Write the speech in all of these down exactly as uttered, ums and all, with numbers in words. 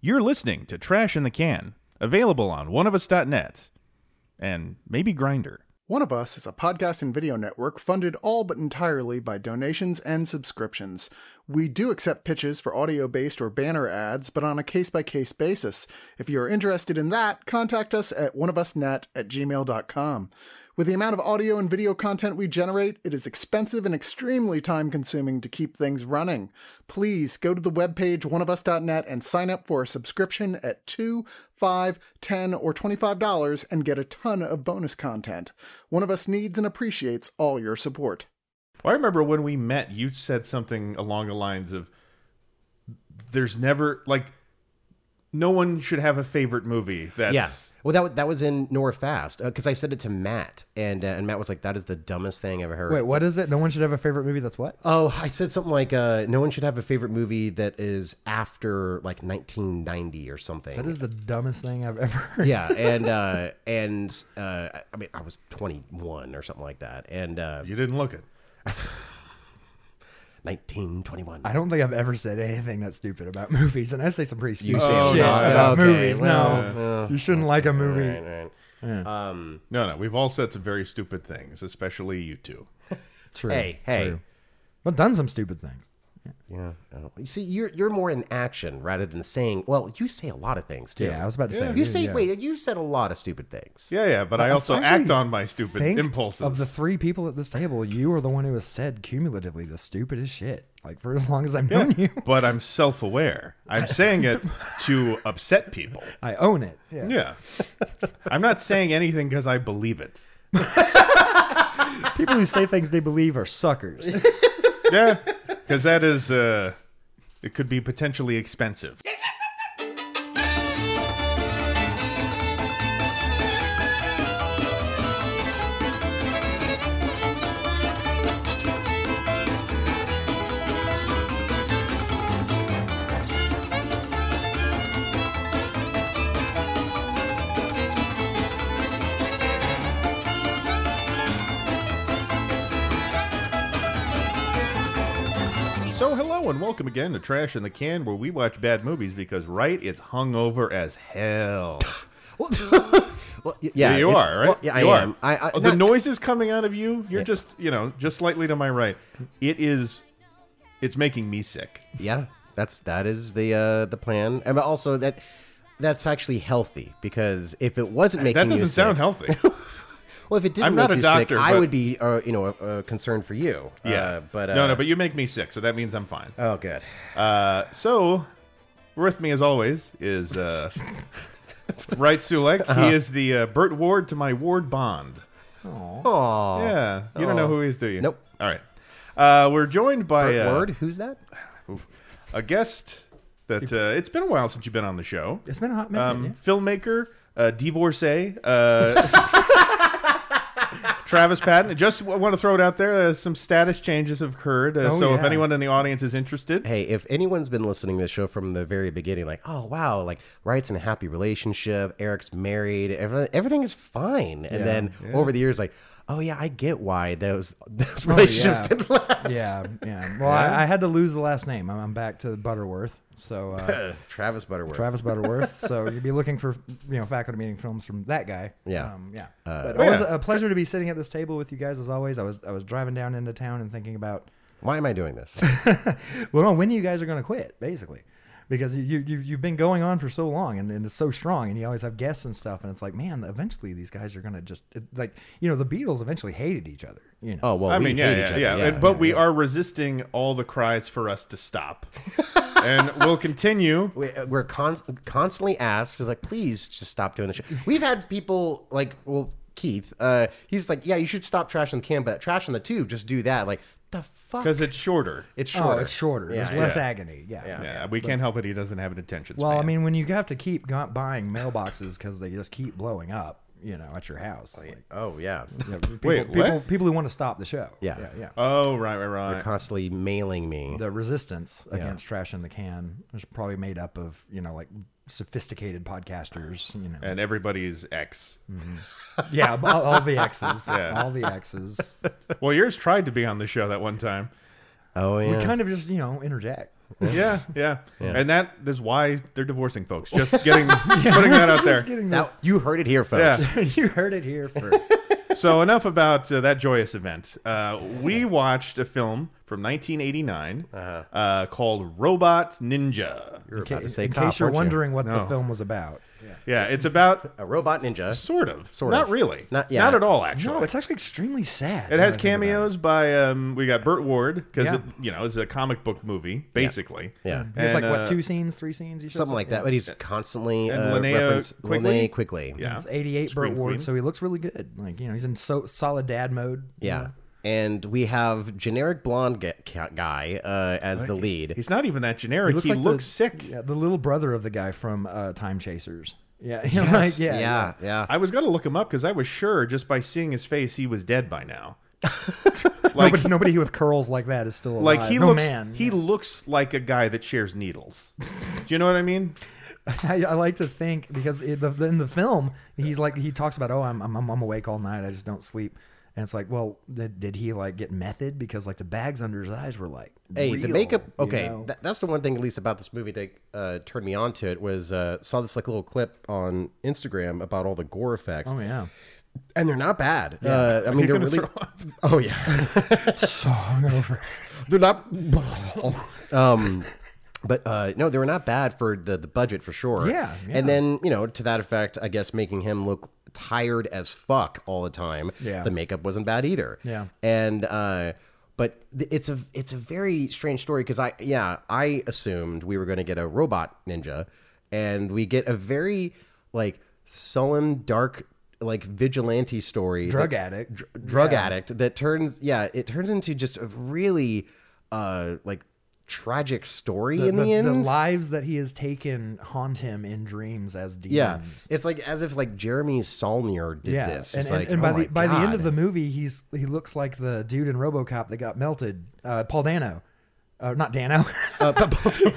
You're listening to Trash in the Can, available on one of us dot net and maybe Grindr. One of Us is a podcast and video network funded all but entirely by donations and subscriptions. We do accept pitches for audio-based or banner ads, but on a case-by-case basis. If you're interested in that, contact us at one of us net at gmail dot com. With the amount of audio and video content we generate, it is expensive and extremely time-consuming to keep things running. Please go to the webpage one of us dot net and sign up for a subscription at two dollars, five dollars, ten dollars, or twenty-five dollars and get a ton of bonus content. One of Us needs and appreciates all your support. Well, I remember when we met, you said something along the lines of, there's never, like, no one should have a favorite movie. That's... Yeah. Well, that, that was in Norfast, because uh, I said it to Matt, and uh, and Matt was like, that is the dumbest thing I've ever heard. Wait, what is it? No one should have a favorite movie that's what? Oh, I said something like, uh, no one should have a favorite movie that is after, like, nineteen ninety or something. That is the dumbest thing I've ever heard. Yeah, and, uh, and uh, I mean, I was twenty-one or something like that, and... Uh, you didn't look it. nineteen twenty-one. I don't think I've ever said anything that's stupid about movies, and I say some pretty stupid You say shit a lot. about Okay, movies. well, no, uh, you shouldn't like a movie. Right, right. Yeah. Um, No, no, we've all said some very stupid things, especially you two. True. Hey, hey. True. But done some stupid things. Yeah. Oh. You see, you're you're more in action rather than saying. Well, you say a lot of things too. Yeah, I was about to say. You say yeah. wait. You said a lot of stupid things. Yeah, yeah, but I I also actually act on my stupid think impulses. Of the three people at this table, you are the one who has said cumulatively the stupidest shit. Like for as long as I've known you. But I'm self-aware. I'm saying it to upset people. I own it. Yeah. Yeah. I'm not saying anything because I believe it. People who say things they believe are suckers. Yeah, because that is, uh, it could be potentially expensive. So hello and welcome again to Trash in the Can, where we watch bad movies because, right, it's hungover as hell. Well, well, y- yeah, Yeah, you it- are, right? well, yeah, you I are. am. I, I, Oh, the not- noises coming out of you, you're Yeah. just, you know, just slightly to my right. It is, it's making me sick. Yeah, that's that is the uh, the plan, and also that that's actually healthy because if it wasn't making That doesn't you sound sick, healthy. well, if it didn't I'm make not a you doctor, sick, I but- would be uh, you know uh, concerned for you. Yeah, uh, but uh, no, no, but you make me sick, so that means I'm fine. oh, good. Uh, so, with me as always is uh, Wright Sulek. Uh-huh. He is the uh, Burt Ward to my Ward Bond. Oh, Yeah, you don't know who he is, do you? Nope. All right. Uh, we're joined by Burt uh, Ward, who's that? a guest that uh, it's been a while since you've been on the show. It's been a hot minute. Um, yeah. filmmaker, uh, divorcee, uh, Travis Patton. Just w- want to throw it out there. Uh, some status changes have occurred. Uh, Oh, so if yeah. anyone in the audience is interested, Hey, if anyone's been listening to the show from the very beginning, like, oh wow, like Wright's in a happy relationship, Eric's married, everything, everything is fine, and Yeah, then yeah. over the years, like, oh yeah, I get why those those Oh, relationships yeah. didn't last. Yeah, yeah. Well, I, I had to lose the last name. I'm, I'm back to Butterworth. So uh, Travis Butterworth. Travis Butterworth. So you'd be looking for you know faculty meeting films from that guy. Yeah. um, yeah. Uh, but oh, it was yeah. a pleasure to be sitting at this table with you guys as always. I was I was driving down into town and thinking about Why am I doing this? well, no, when you guys are going to quit, basically. Because you, you, you've been going on for so long and, and it's so strong and you always have guests and stuff. And it's like, man, eventually these guys are going to just, it, like, you know, the Beatles eventually hated each other. You know? Oh well, I we mean, yeah, hate yeah, each other. yeah, Yeah, And- but yeah, we yeah. are resisting all the cries for us to stop, and we'll continue. We, we're con- constantly asked, was like, please just stop doing the show. We've had people like, well, Keith, uh, he's like, yeah, you should stop Trash in the Can, but Trash in the Tube, just do that. Like, the fuck? Because it's shorter. It's shorter. Oh, it's shorter. Yeah, There's less yeah. agony. Yeah. Yeah. Yeah, we can't help it. He doesn't have an attention Well, I span. mean, when you have to keep go- buying mailboxes because they just keep blowing up, you know, at your house. Like, Oh yeah, you know, people, Wait, what? people, people who want to stop the show. Yeah. Yeah. yeah. oh, right, right, they're right. constantly mailing me. The resistance Yeah. against Trash in the Can is probably made up of, you know, like sophisticated podcasters, you know. And everybody's ex. Yeah, all, all the X's. Yeah. All the X's. Well, yours tried to be on the show that one time. Oh yeah. We kind of just, you know, interject. Yeah, yeah, and that is why they're divorcing, folks. Just getting putting that out there. Just getting this. Now, you heard it here, folks. Yeah. You heard it here first. So enough about uh, that joyous event. Uh, we watched a film from nineteen eighty-nine uh-huh. uh, called Robot Ninja. You're In, about ca- to say in cop, case you're weren't you? wondering what No. the film was about. Yeah, it's about A robot ninja. sort of, Sort not of. really, Not- yeah. not at all. Actually, No, it's actually extremely sad. it now has that I think about cameos by um, we got Burt Ward because Yeah. it you know it's a comic book movie basically. Yeah. it. It's like And, what uh, two scenes, three scenes, he shows Something up? like Yeah. that. But he's constantly And uh, Linnea reference Quigley? Linnea Quigley. Yeah. It's eighty-eight Scream Burt Ward, Queen. so he looks really good. Like you know, he's in so solid dad mode. you Yeah. know? And we have generic blonde ga- ca- guy uh, as the lead. He's not even that generic. He looks, the, sick. Yeah, the little brother of the guy from uh, Time Chasers. Yeah, you know, Yes. like, yeah, yeah, yeah, I was gonna look him up because I was sure just by seeing his face he was dead by now. like Nobody, nobody with curls like that is still alive. like he no looks man. he looks like a guy that shares needles. Do you know what I mean? I, I like to think because it, the, in the film he's like he talks about oh I'm, I'm I'm awake all night, I just don't sleep, and it's like, well, did, did he like get method because like the bags under his eyes were like Hey, the real, makeup. you Okay, know? tha- that's the one thing at least about this movie that uh, turned me on to it was uh, saw this like little clip on Instagram about all the gore effects, Oh yeah, and they're not bad. Uh, I mean, You're they're gonna really. throw up. Oh yeah, so hungover. they're not. um, but uh, no, they were not bad for the the budget for sure. Yeah, yeah. And then you know to that effect, I guess making him look tired as fuck all the time. Yeah. The makeup wasn't bad either. Yeah. And uh, but th- it's a it's a very strange story because I yeah I assumed we were going to get a robot ninja, and we get a very like sullen, dark, like vigilante story, Drug that- addict. dr- drug Yeah. addict that turns yeah it turns into just a really uh like tragic story The, in the, the, end. the lives that he has taken haunt him in dreams as yeah, demons. it's like as if like Jeremy Saulnier did Yeah, this. and, It's and, like, and oh by my the by the end of God. the movie, he's he looks like the dude in RoboCop that got melted. Uh, Paul Dano, uh, not Dano. Uh, but-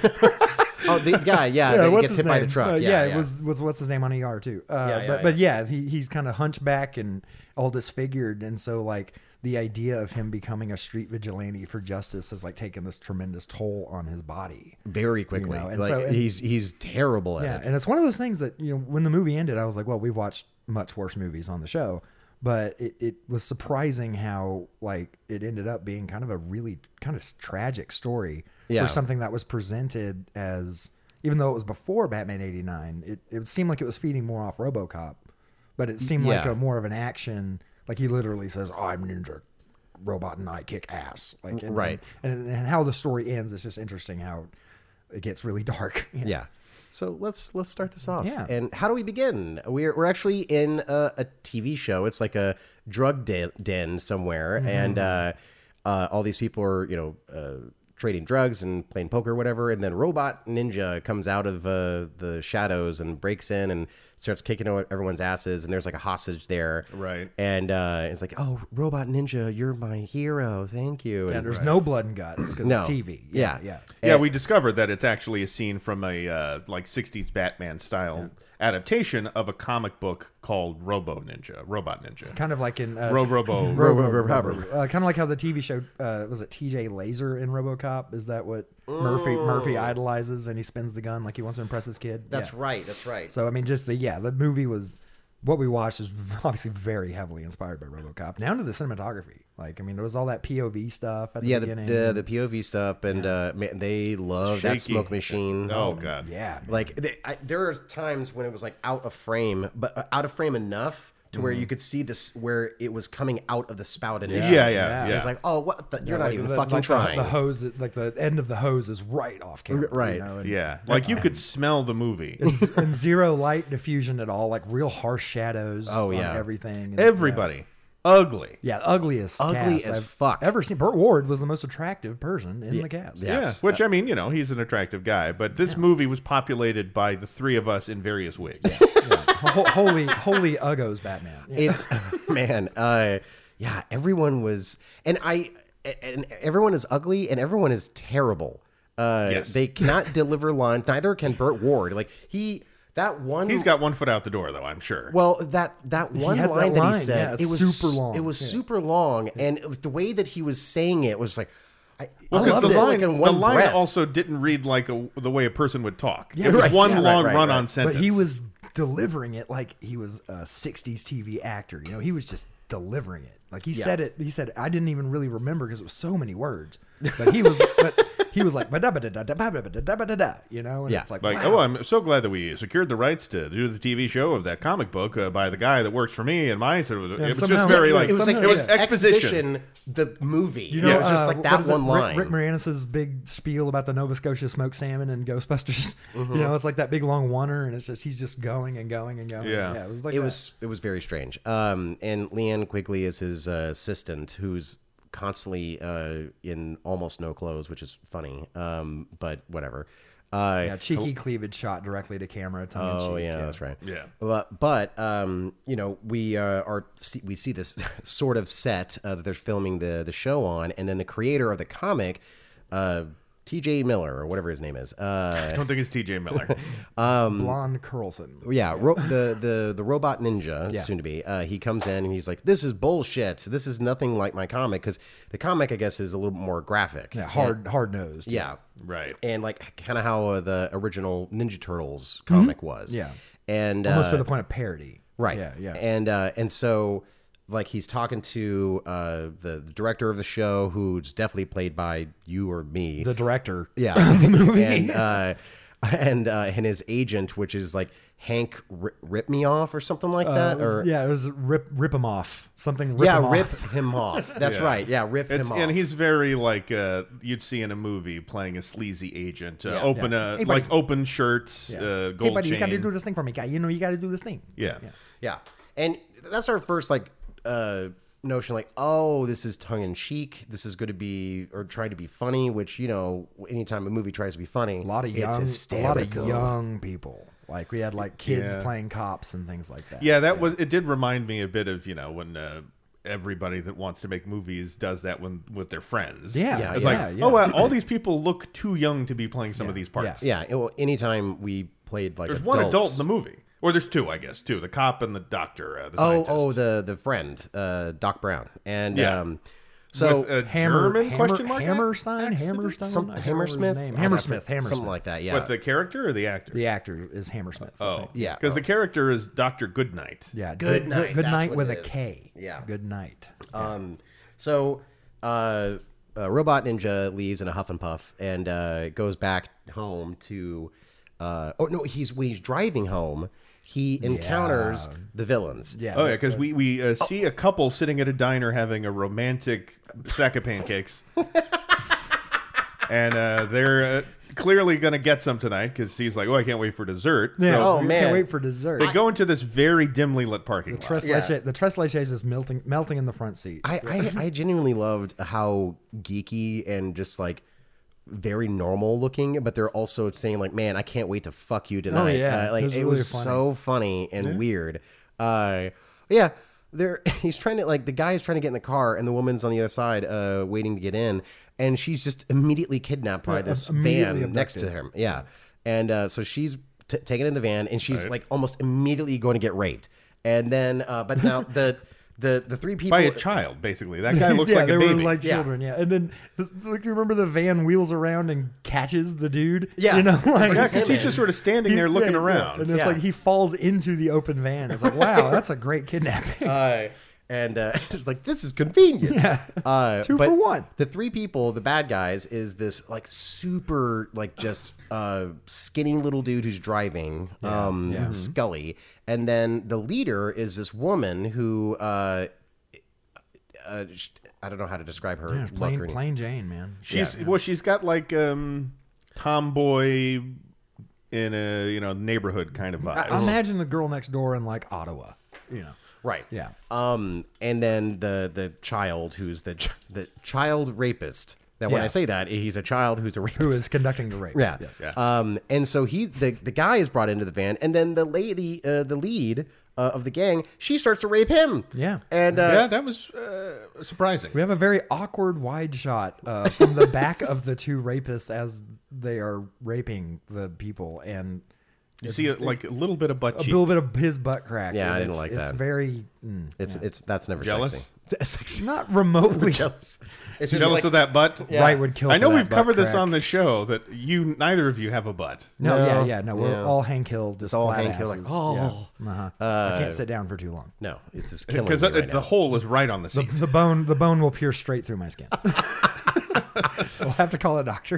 oh, the guy, yeah, that what's gets his hit by the name? truck. Uh, yeah, it yeah. was was what's his name on E R too. Uh, Yeah, yeah, but but yeah, he, he's kind of hunchback and all disfigured, and so like the idea of him becoming a street vigilante for justice has like taken this tremendous toll on his body. very quickly. know, and like so- and- he's he's terrible at Yeah, it. and it's one of those things that you know when the movie ended, I was like, well, we've watched much worse movies on the show, but it, it was surprising how like it ended up being kind of a really kind of tragic story Yeah. for something that was presented as, even though it was before Batman eighty-nine, it, it seemed like it was feeding more off RoboCop, but it seemed like Yeah. a more of an action. Like he literally says, oh, "I'm Ninja Robot and I kick ass." Like and, Right. and, and how the story ends is just interesting. How it gets really dark. Yeah. So let's let's start this off. Yeah. And how do we begin? We're we're actually in a, a T V show. It's like a drug den, den somewhere, Mm-hmm. and uh, uh, all these people are you know uh, trading drugs and playing poker, or whatever. And then Robot Ninja comes out of uh, the shadows and breaks in and starts kicking everyone's asses. And there's like a hostage there, Right. And uh, it's like, oh, Robot Ninja, you're my hero. Thank you. And And there's no blood and guts because No. it's T V. Yeah. yeah. Yeah, we discovered that it's actually a scene from a uh, like sixties Batman style adaptation of a comic book called Robo Ninja, Robot Ninja. Kind of like in uh, Ro Robo. Ro- ro- ro- ro- uh, kind of like how the T V show uh, was it T J Laser in RoboCop? Is that what Murphy Murphy idolizes and he spins the gun like he wants to impress his kid? That's Yeah. right. That's right. So I mean, just the yeah, the movie was what we watched is obviously very heavily inspired by RoboCop, down to the cinematography. Like I mean, there was all that P O V stuff at the yeah, the, beginning. the the P O V stuff, and uh, man, they love that Shaky. smoke machine. Oh god. yeah, Like they, I, there are times when it was like out of frame, but uh, out of frame enough to where you could see this where it was coming out of the spout initially. Yeah, yeah, Yeah. yeah. It's like, oh, what? The, you're not Like even the, fucking like the- trying. The, hose, like the end of the hose, is right off camera. Right. You know, and, yeah, like you could smell the movie. and zero light diffusion at all, like real harsh shadows. Oh, on yeah. everything. And, Everybody, ugly. Yeah, ugliest, Ugly cast as I've fuck. ever seen. Burt Ward was the most attractive person in the cast. Yeah. Yeah, Yes. which I mean, you know, he's an attractive guy, but this movie was populated by the three of us in various wigs. Ho- holy, holy Uggos Batman. Yeah. It's man, uh, yeah. Everyone was, and I, and everyone is ugly, and everyone is terrible. Uh, Yes. They cannot deliver lines. Neither can Burt Ward. Like he, that one. He's got one foot out the door, though. I'm sure. Well, that that one had that line that, line, he said, yeah, it's it was super long. It was Yeah. super long, and the way that he was saying it was like, I, Well, I because loved the it, line, like, in the one line breath. also didn't read like a, the way a person would talk. Yeah, it was right, one yeah, long right, right, run-on right. sentence. But he was delivering it like he was a sixties T V actor. You know, he was just delivering it. Like he Yeah. said it. He said, I didn't even really remember because it was so many words. But he was, but he was like, "Ba-da-ba-da-da-da-ba-da-ba-da-da-ba-da-da," you know, and Yeah. it's like, Like, wow. oh, I'm so glad that we secured the rights to do the T V show of that comic book uh, by the guy that works for me and my sort of. Yeah, it was somehow- just very yeah, like it was like somehow- it was ex- exposition. the movie. You know, yeah, it was just uh, like what that is it? one line. Rick, Rick Moranis's big spiel about the Nova Scotia smoked salmon and Ghostbusters. Mm-hmm. You know, it's like that big long oneer, and it's just he's just going and going and going. Yeah. yeah it was like it that. was it was very strange. Um, and Leanne Quigley is his uh, assistant, who's constantly uh, in almost no clothes, which is funny. Um, but whatever. Uh, yeah, cheeky cleavage shot directly to camera. Tongue in Oh cheek, yeah, that's right. Yeah. but but um, you know we uh, are see, we see this sort of set uh, that they're filming the the show on, and then the creator of the comic, uh, T J Miller or whatever his name is. Uh, I don't think it's T J Miller. Blonde Carlson. yeah, ro- the the the robot ninja, Yeah. soon to be. Uh, he comes in and he's like, "This is bullshit. This is nothing like my comic." Because the comic, I guess, is a little bit more graphic. Yeah, hard hard nosed. Yeah, Right. and like kind of how uh, the original Ninja Turtles comic was. Yeah. and almost uh, to the point of parody. Right. Yeah, yeah. And uh, and so like he's talking to uh, the, the director of the show, who's definitely played by you or me. The director. yeah. And uh, and uh, and his agent, which is like Hank R- Rip Me Off or something like Uh, that. it was- or yeah, it was rip rip him off. Something. Rip yeah, him rip off. him off. That's Yeah. right. Yeah, rip It's, him off. and he's very like uh, you'd see in a movie playing a sleazy agent. Uh, Yeah. open Yeah. uh, Hey, buddy. like open shirts, Yeah. uh, gold Hey, buddy, you chain. got to do this thing for me, guy. You know, you got to do this thing. Yeah. Yeah, and that's our first like uh, notion, like, oh, this is tongue in cheek. This is going to be or trying to be funny. Which you know, anytime a movie tries to be funny, A lot of it's young, a lot of hysterical. young people. Like we had like kids Yeah. playing cops and things like that. Yeah, that was. It did remind me a bit of you know when uh, everybody that wants to make movies does that when with their friends. Yeah, Yeah, it's yeah, like, yeah. oh, uh, all these people look too young to be playing some of these parts. Yeah. Yeah, it- well, anytime we played like There's adults, one adult in the movie, or there's two, I guess, two. The cop and the doctor. Uh, the Oh, scientist. oh, the the friend, uh, Doc Brown, and Yeah. um, so With a Hammer, German Hammer, question mark Hammerstein, accident? Hammerstein, some I can't remember his Hammersmith, name. I'd have Hammersmith, to- Hammersmith, something like that. Yeah, But the character or the actor? The actor is Hammersmith. I Oh, think. Yeah. Because the character is Doctor Goodnight. yeah. Good night, Good that's night what with it a is. K. Yeah. Good night. Um, so uh, uh, Robot Ninja leaves in a huff and puff and uh, goes back home to. Uh, oh no, he's when he's driving home, he encounters the villains. Yeah. Oh yeah, because we we uh, see a couple sitting at a diner having a romantic stack of pancakes, and uh, they're uh, clearly gonna get some tonight because he's like, "Oh, I can't wait for dessert." Yeah. So Oh, we man. Can't wait for dessert. they go into this very dimly lit parking lot. Tres Yeah. leche, the tres leches is melting, melting in the front seat. I, I, I genuinely loved how geeky and just like very normal looking, but they're also saying like, "Man, I can't wait to fuck you tonight." Oh, yeah. Uh, like It was it really was funny. so funny and weird. Uh, yeah, they're he's trying to like the guy is trying to get in the car, and the woman's on the other side, uh, waiting to get in, and she's just immediately kidnapped by Yeah, this immediately van next to abducted. him. Yeah, and uh, so she's t- taken in the van, and she's like almost immediately going to get raped, and then uh, but now the. The the three people By a child, basically. That guy looks yeah, like they a were baby. like Yeah. children. Yeah, and then this, like, you remember the van wheels around and catches the dude. Yeah. you know, like yeah, because he's just sort of standing he- there looking yeah, yeah. around. and it's Yeah. like he falls into the open van. It's like, wow, that's a great kidnapping. Uh, and uh, it's like this is convenient. Yeah. Uh, Two but for one. The three people, the bad guys, is this like super like just uh, skinny little dude who's driving, um, yeah. Scully, and then the leader is this woman who uh, uh, sh- I don't know how to describe her. Yeah, look plain, or- plain Jane, man. She's well, she's got like um, tomboy in a you know neighborhood kind of vibe. I, imagine the girl next door in like Ottawa. You know, Right. Yeah. Um, and then the the child who's the ch- the child rapist. Now, when Yeah. I say that, he's a child who's a rapist. who is conducting the rape? Yeah. Yes. Yeah. Um, and so he, the, the guy is brought into the van, and then the lady, uh, the lead uh, of the gang, she starts to rape him. Yeah. And, uh, yeah, that was uh, surprising. We have a very awkward wide shot uh, from the back of the two rapists as they are raping the people, and You see it like a little bit of butt A cheek. little bit of his butt crack. Yeah, and I didn't it's- like it's that. very mm, It's yeah. it's that's never Jealous? sexy. Sexy. not remotely Jealous. It's just Jealous like, of that butt? right would kill. I for know that we've butt covered this crack. on the show that you neither of you have a butt. No, No, yeah, yeah, no. We're yeah. all Hank Hill, just all flat Hank Hill, like, asses. oh. Yeah. Uh-huh. Uh, I can't sit down for too long. no, it's just killing me Because right the now. hole is right on the The, seat. the bone, the bone will pierce straight through my skin. We'll have to call a doctor.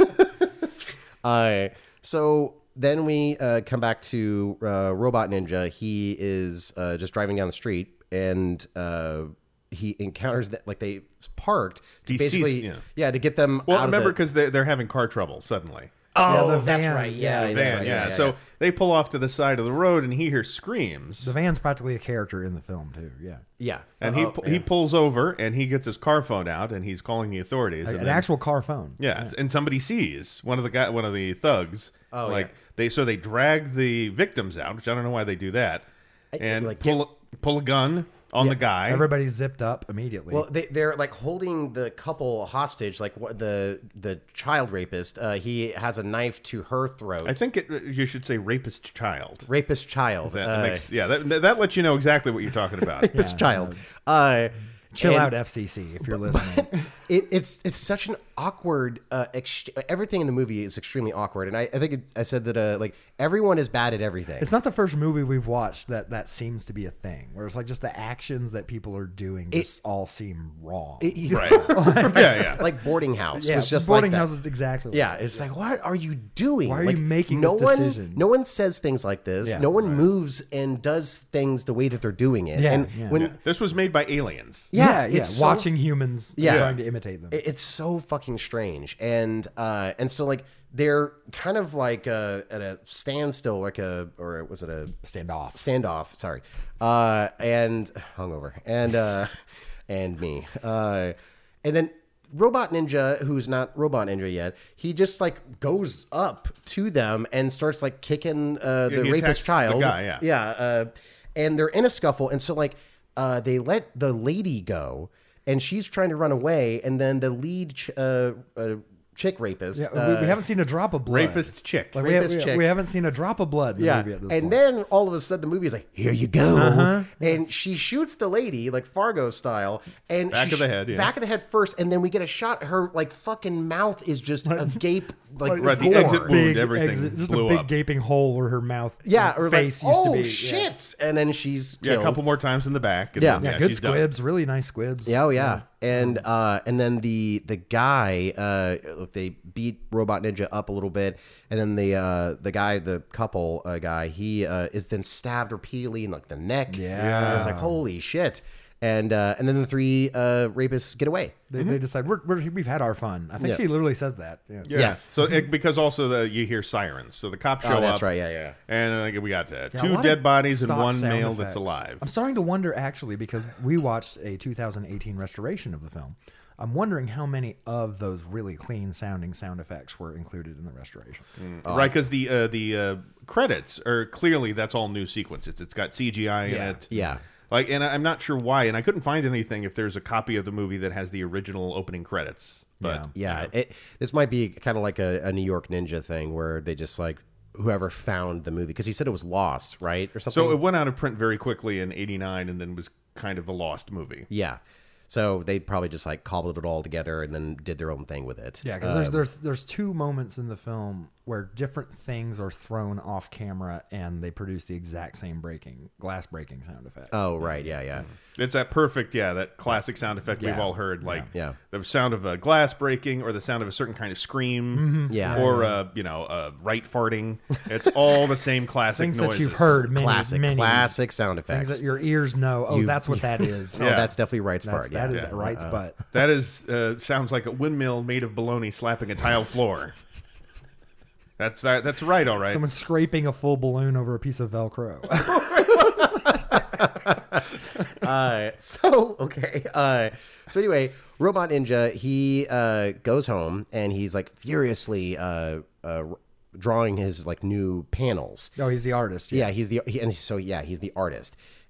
Uh, so then we uh, come back to uh, Robot Ninja. He is uh, just driving down the street, and uh, he encounters that like they parked to He sees- basically yeah. yeah. to get them. Well, out of remember the- because they're, they're having car trouble suddenly. oh, Yeah, the that's van, right. Yeah, yeah, that's Van, right. yeah. So they pull off to the side of the road, and he hears screams. The van's practically a character in the film too. Yeah, yeah, and he Uh-oh, pu- yeah. he pulls over, and he gets his car phone out, and he's calling the authorities. an and then- actual car phone. Yeah, and somebody sees one of the guy, one of the thugs. Oh, like yeah. they so they drag the victims out, which I don't know why they do that, and like, pull pull a gun on the guy. Everybody's zipped up immediately. Well, they, they're like holding the couple hostage. Like what the the child rapist, uh, he has a knife to her throat. I think it, you should say rapist child. rapist child. That, uh, that makes yeah, that, that lets you know exactly what you're talking about. rapist Yeah, child. Uh, Chill and- out, F C C, if you're listening. It, it's it's such an awkward. Uh, ex- everything in the movie is extremely awkward, and I, I think it, I said that uh, like everyone is bad at everything. It's not the first movie we've watched that that seems to be a thing, where it's like just the actions that people are doing just all seem wrong. It- Right. yeah, yeah. like Boarding House yeah, was just boarding like that. house is exactly. Like Yeah, that. it's like, what are you doing? Why are Like, you making no this one, decision? No one says things like this. Yeah, no one moves and does things the way that they're doing it. Yeah, and yeah. when Yeah. This was made by aliens. yeah, yeah, yeah. it's so- Watching humans Yeah. trying to imitate them. it- it's so fucking strange, and uh, and so like they're kind of like uh, at a standstill, like a or was it a Standoff. standoff? Sorry, uh, and hungover, and uh, and me, uh, and then Robot Ninja, who's not Robot Ninja yet, he just like goes up to them and starts like kicking uh, Yeah, the he attacks rapist the child. guy, yeah. yeah, uh, and they're in a scuffle, and so like uh, they let the lady go, and she's trying to run away, and then the lead ch- uh, uh, chick rapist, Yeah, uh, we, we haven't seen a drop of blood. Rapist chick. Like we, Rapist we, chick. we haven't seen a drop of blood in the yeah, movie at this and point. then all of a sudden the movie is like, here you go, Uh-huh. and she shoots the lady like Fargo style, and Back she of the sh- head, yeah. back of the head first, and then we get a shot. Her like fucking mouth is just agape, like Right, the gore. exit wound, big everything exit, just blew a big up. gaping hole where her mouth, Yeah, her or face like, used oh to be. shit, and then she's Yeah, killed. a couple more times in the back. And Yeah. then, Yeah, yeah, good she's done. squibs, really nice squibs. Yeah, oh yeah. And uh, and then the the guy, uh, look, they beat Robot Ninja up a little bit, and then the uh, the guy, the couple uh, guy, he uh, is then stabbed repeatedly in like the neck. Yeah. And it's like holy shit. And uh, and then the three uh, rapists get away. They, they decide we're, we're, we've had our fun. I think Yeah. she literally says that. Yeah. Yeah. Yeah. So it, because also the, you hear sirens, so the cops show Oh, that's up. right. Yeah, yeah. And uh, we got uh, Yeah, a two lot dead of bodies and stock one sound male effects. that's alive. I'm starting to wonder actually because we watched a two thousand eighteen restoration of the film. I'm wondering how many of those really clean sounding sound effects were included in the restoration. Right, because the uh, the uh, credits are clearly that's all new sequences. It's got C G I in Yeah. it. Yeah. Like, and I- I'm not sure why, and I couldn't find anything if there's a copy of the movie that has the original opening credits. But Yeah, it, this might be kind of like a, a New York Ninja thing where they just like whoever found the movie, because he said it was lost, right, or something. so it went out of print very quickly in eighty-nine, and then was kind of a lost movie. Yeah. So they probably just like cobbled it all together and then did their own thing with it. Yeah, because there's there's there's two moments in the film where different things are thrown off camera and they produce the exact same breaking glass breaking sound effect. Oh, right. Yeah, yeah. It's that perfect, yeah, that classic sound effect we've Yeah. all heard, like Yeah. the sound of a glass breaking or the sound of a certain kind of scream, Mm-hmm. Yeah. or uh, you know, uh, right farting. It's all the same classic Things noises. that you've heard many, Classic, many classic sound things effects. that your ears know. Oh, You- that's what that is. Oh, Yeah. that's definitely Wright's That's, part. that yeah. is Yeah. Wright's butt. That is uh, sounds like a windmill made of bologna slapping a tile floor. That's that. That's right. All right. Someone scraping a full balloon over a piece of Velcro. Uh, so okay. Uh, so anyway, Robot Ninja he uh, goes home and he's like furiously uh, uh, drawing his like new panels. Oh, he's the artist. Yeah, he's the he, and so yeah, he's the artist.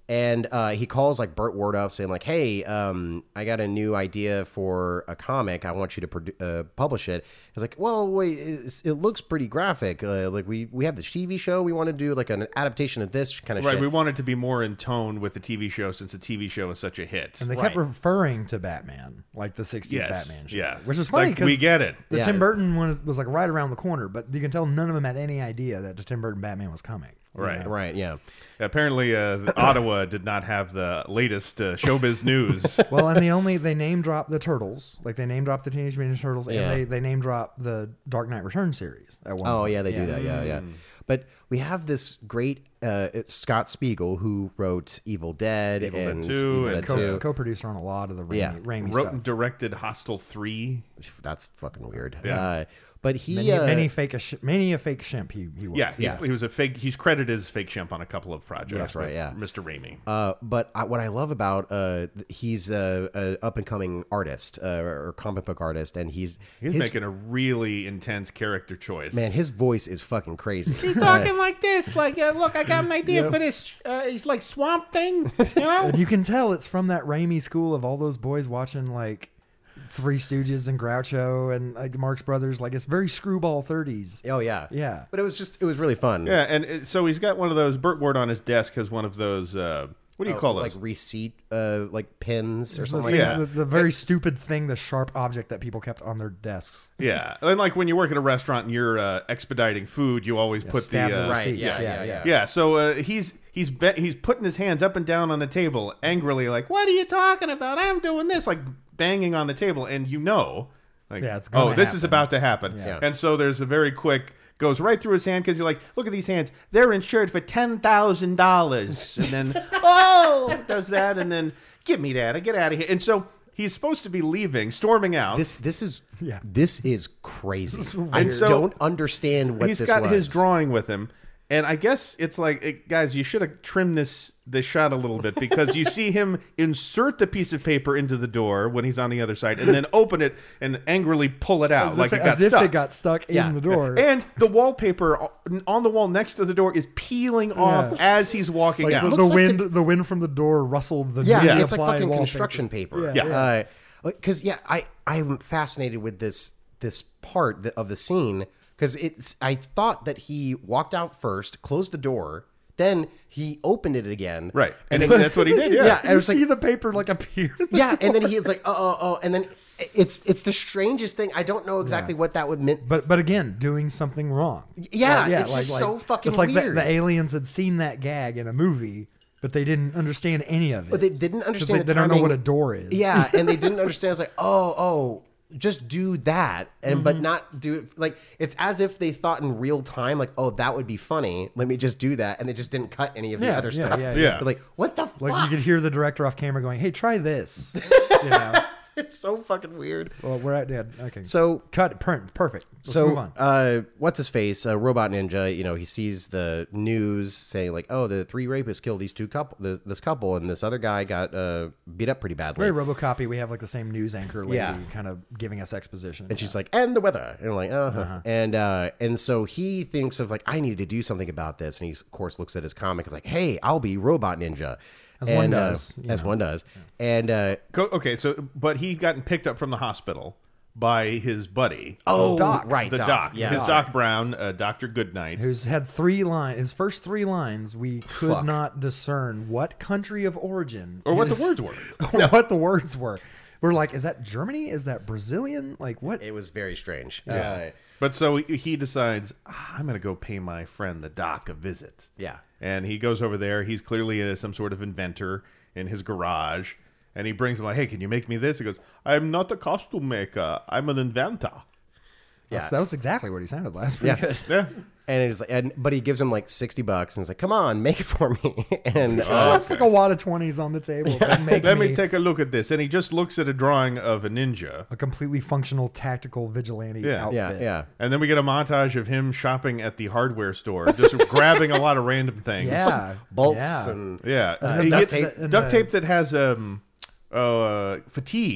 And uh, he calls like Burt Ward up saying like, hey, um, I got a new idea for a comic. I want you to produ- uh, publish it. He's like, well, wait, it's, it looks pretty graphic. Uh, like we, we have the T V show. We want to do like an adaptation of this kind of Right, shit. we want it to be more in tone with the T V show since the T V show is such a hit. And they Right. kept referring to Batman, like the sixties Yes, Batman show. yeah. Which is It's funny like, because we get it. the Yeah. Tim Burton one was like right around the corner, but you can tell none of them had any idea that the Tim Burton Batman was coming. you Right. know? Right, yeah. Apparently, uh, Ottawa did not have the latest uh, showbiz news. Well, and they only they name drop the Turtles, like they name drop the Teenage Mutant Ninja Turtles, and Yeah. they, they name drop the Dark Knight Returns series. At one Oh point. yeah, they do that. Yeah, yeah. But we have this great uh, it's Scott Spiegel who wrote Evil Dead Evil Dead and two Evil and Dead Co- two. co-producer on a lot of the Raimi, Yeah. Raimi Wrote stuff. and directed Hostel three. That's fucking weird. Yeah. Uh, but he Many, uh, many fake, a sh- many a fake shimp he, he was. Yeah, he, Yeah. he was a fake. He's credited as fake Shemp on a couple of projects. That's right, with yeah. Mister Raimi. Uh, but I, what I love about uh, th- he's a, a up and coming artist uh, or comic book artist, and he's He's his, making a really intense character choice. man. His voice is fucking crazy. He's talking like this, like, uh, look, I got an idea for this. Uh, he's like Swamp Thing, you know? And you can tell it's from that Raimi school of all those boys watching like Three Stooges and Groucho and like Marx Brothers. Like it's very screwball thirties. Oh yeah, Yeah. But it was just it was really fun. yeah, and it, so he's got one of those. Burt Ward on his desk has one of those. Uh, what do you Oh, call like those? receipt, uh, like pins or The, something thing- like Yeah. the, the very stupid thing, the sharp object that people kept on their desks. Yeah, and like when you work at a restaurant and you're uh, expediting food, you always put the, stab the uh, Right, receipts. yeah, Yeah, yeah, yeah. yeah. So uh, he's he's be- he's putting his hands up and down on the table angrily, like, "What are you talking about? I'm doing this," like banging on the table, and you know, like, Yeah, it's oh, gonna this is happen. about to happen. Yeah. And so there's a very quick. Goes right through his hand because you're like, look at these hands. They're insured for ten thousand dollars, and then oh, does that, and then give me that. I get out of here. And so he's supposed to be leaving, storming out. This this is Yeah. this is crazy. I weird. So- don't understand what he's this got was. his drawing with him, and I guess it's like, it, guys, you should have trimmed this this shot a little bit because you see him insert the piece of paper into the door when he's on the other side, and then open it and angrily pull it out As, like if, it got as if stuck. it got stuck Yeah. in the door. And the wallpaper on the wall next to the door is peeling off Yes. as he's walking Like out. the, Looks the like wind, the- the, wind from the door rustled the Yeah, newly it's like applied fucking wallpaper. construction paper. Yeah, Yeah. Because yeah, I I'm fascinated with this this part th- of the scene because it's I thought that he walked out first, closed the door, then he opened it again. Right, and then that's what he did. Yeah, Yeah, and it You was like see the paper like appear. in the yeah, and then door. he was like, oh, oh, oh, and then it's it's the strangest thing. I don't know exactly what that would mean. But but again, doing something wrong. Yeah, Like, it's just so fucking It's like the- weird. The, aliens had seen that gag in a movie, but they didn't understand any of it. But they didn't 'Cause understand They, the they don't know timing. what a door is. Yeah, and they didn't understand. It's like, oh, oh, just do that, and Mm-hmm. but not do it. Like it's as if they thought in real time, like, oh, that would be funny. Let me just do that, and they just didn't cut any of the Yeah, other yeah, stuff. yeah, yeah. Yeah. They're like, what the Like fuck? you could hear the director off camera going, "Hey, try this." you know. It's so fucking weird. Well, we're at yeah, okay. So cut per- perfect. Let's move So, on. uh, what's his face? Uh, Robot Ninja. You know, he sees the news saying like, "Oh, the three rapists killed these two couple, the, this couple, and this other guy got uh, beat up pretty badly." Very RoboCopy. We have like the same news anchor lady Yeah. kind of giving us exposition. And she's like, "And the weather," and I'm like, "Uh-huh." And uh, and so he thinks of like, "I need to do something about this," and he of course looks at his comic and is like, "Hey, I'll be Robot Ninja." As and, one uh, does, you as know. one does, and uh, Go, okay, so but he gotten picked up from the hospital by his buddy, oh, Doc. right, the Doc, doc, yeah, his Doc Brown, uh, Doctor Goodnight. who's had three lines. His first three lines, we could Fuck. not discern what country of origin or what his- the words were. or what the words were. We're like, is that Germany? Is that Brazilian? Like what? It was very strange. Yeah. Uh, But so he, he decides, ah, I'm going to go pay my friend the Doc a visit. Yeah. And he goes over there. He's clearly uh some sort of inventor in his garage. And he brings him like, hey, can you make me this? He goes, I'm not a costume maker. I'm an inventor. That's- that was exactly what he sounded last. Pretty Yeah. good. Yeah. And he's like, and, but he gives him like sixty bucks, and he's like, "Come on, make it for me." and Just uh, slaps like a wad of twenties on the table. and make Let me me take a look at this. And he just looks at a drawing of a ninja. a completely functional vigilante vigilante Yeah. outfit. yeah, yeah. And then we get a montage of him shopping at the hardware store, just grabbing a lot of random things. Yeah. bolts Yeah. and Yeah. And He duct gets tape- and duct the- tape that has um, uh, fatigue.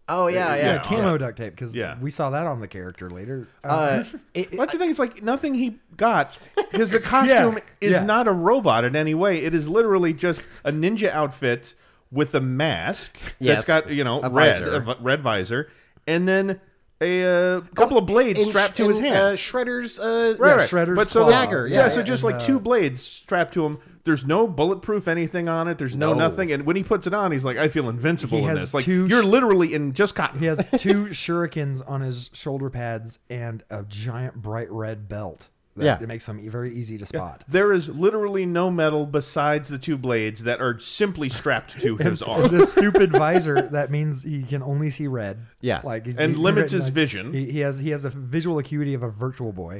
Oh yeah, yeah. Yeah, Yeah, camo duct tape because Yeah. we saw that on the character later. Uh, it, it- That's the thing. It's like nothing he got because the costume Yeah, is yeah. not a robot in any way. It is literally just a ninja outfit with a mask Yes. that's got you know A red visor. a v- red visor, and then a uh, couple of blades in- strapped to his in, hands. Uh, Shredder's. Uh, Right, Yeah, right. Shredder's but so claw. Dagger, yeah, yeah, so yeah. just And, like uh, two blades strapped to him. There's no bulletproof anything on it. There's no, No. nothing. And when he puts it on, he's like, I feel invincible He in has this. Like two you're sh- literally in just cotton. He has two shurikens on his shoulder pads and a giant bright red belt. That Yeah. It makes him very easy to spot. There is literally no metal besides the two blades that are simply strapped to his arm. The stupid visor that means he can only see red. Yeah. like he's, And he's- limits like, his vision. He, he has he has a visual acuity of a virtual boy.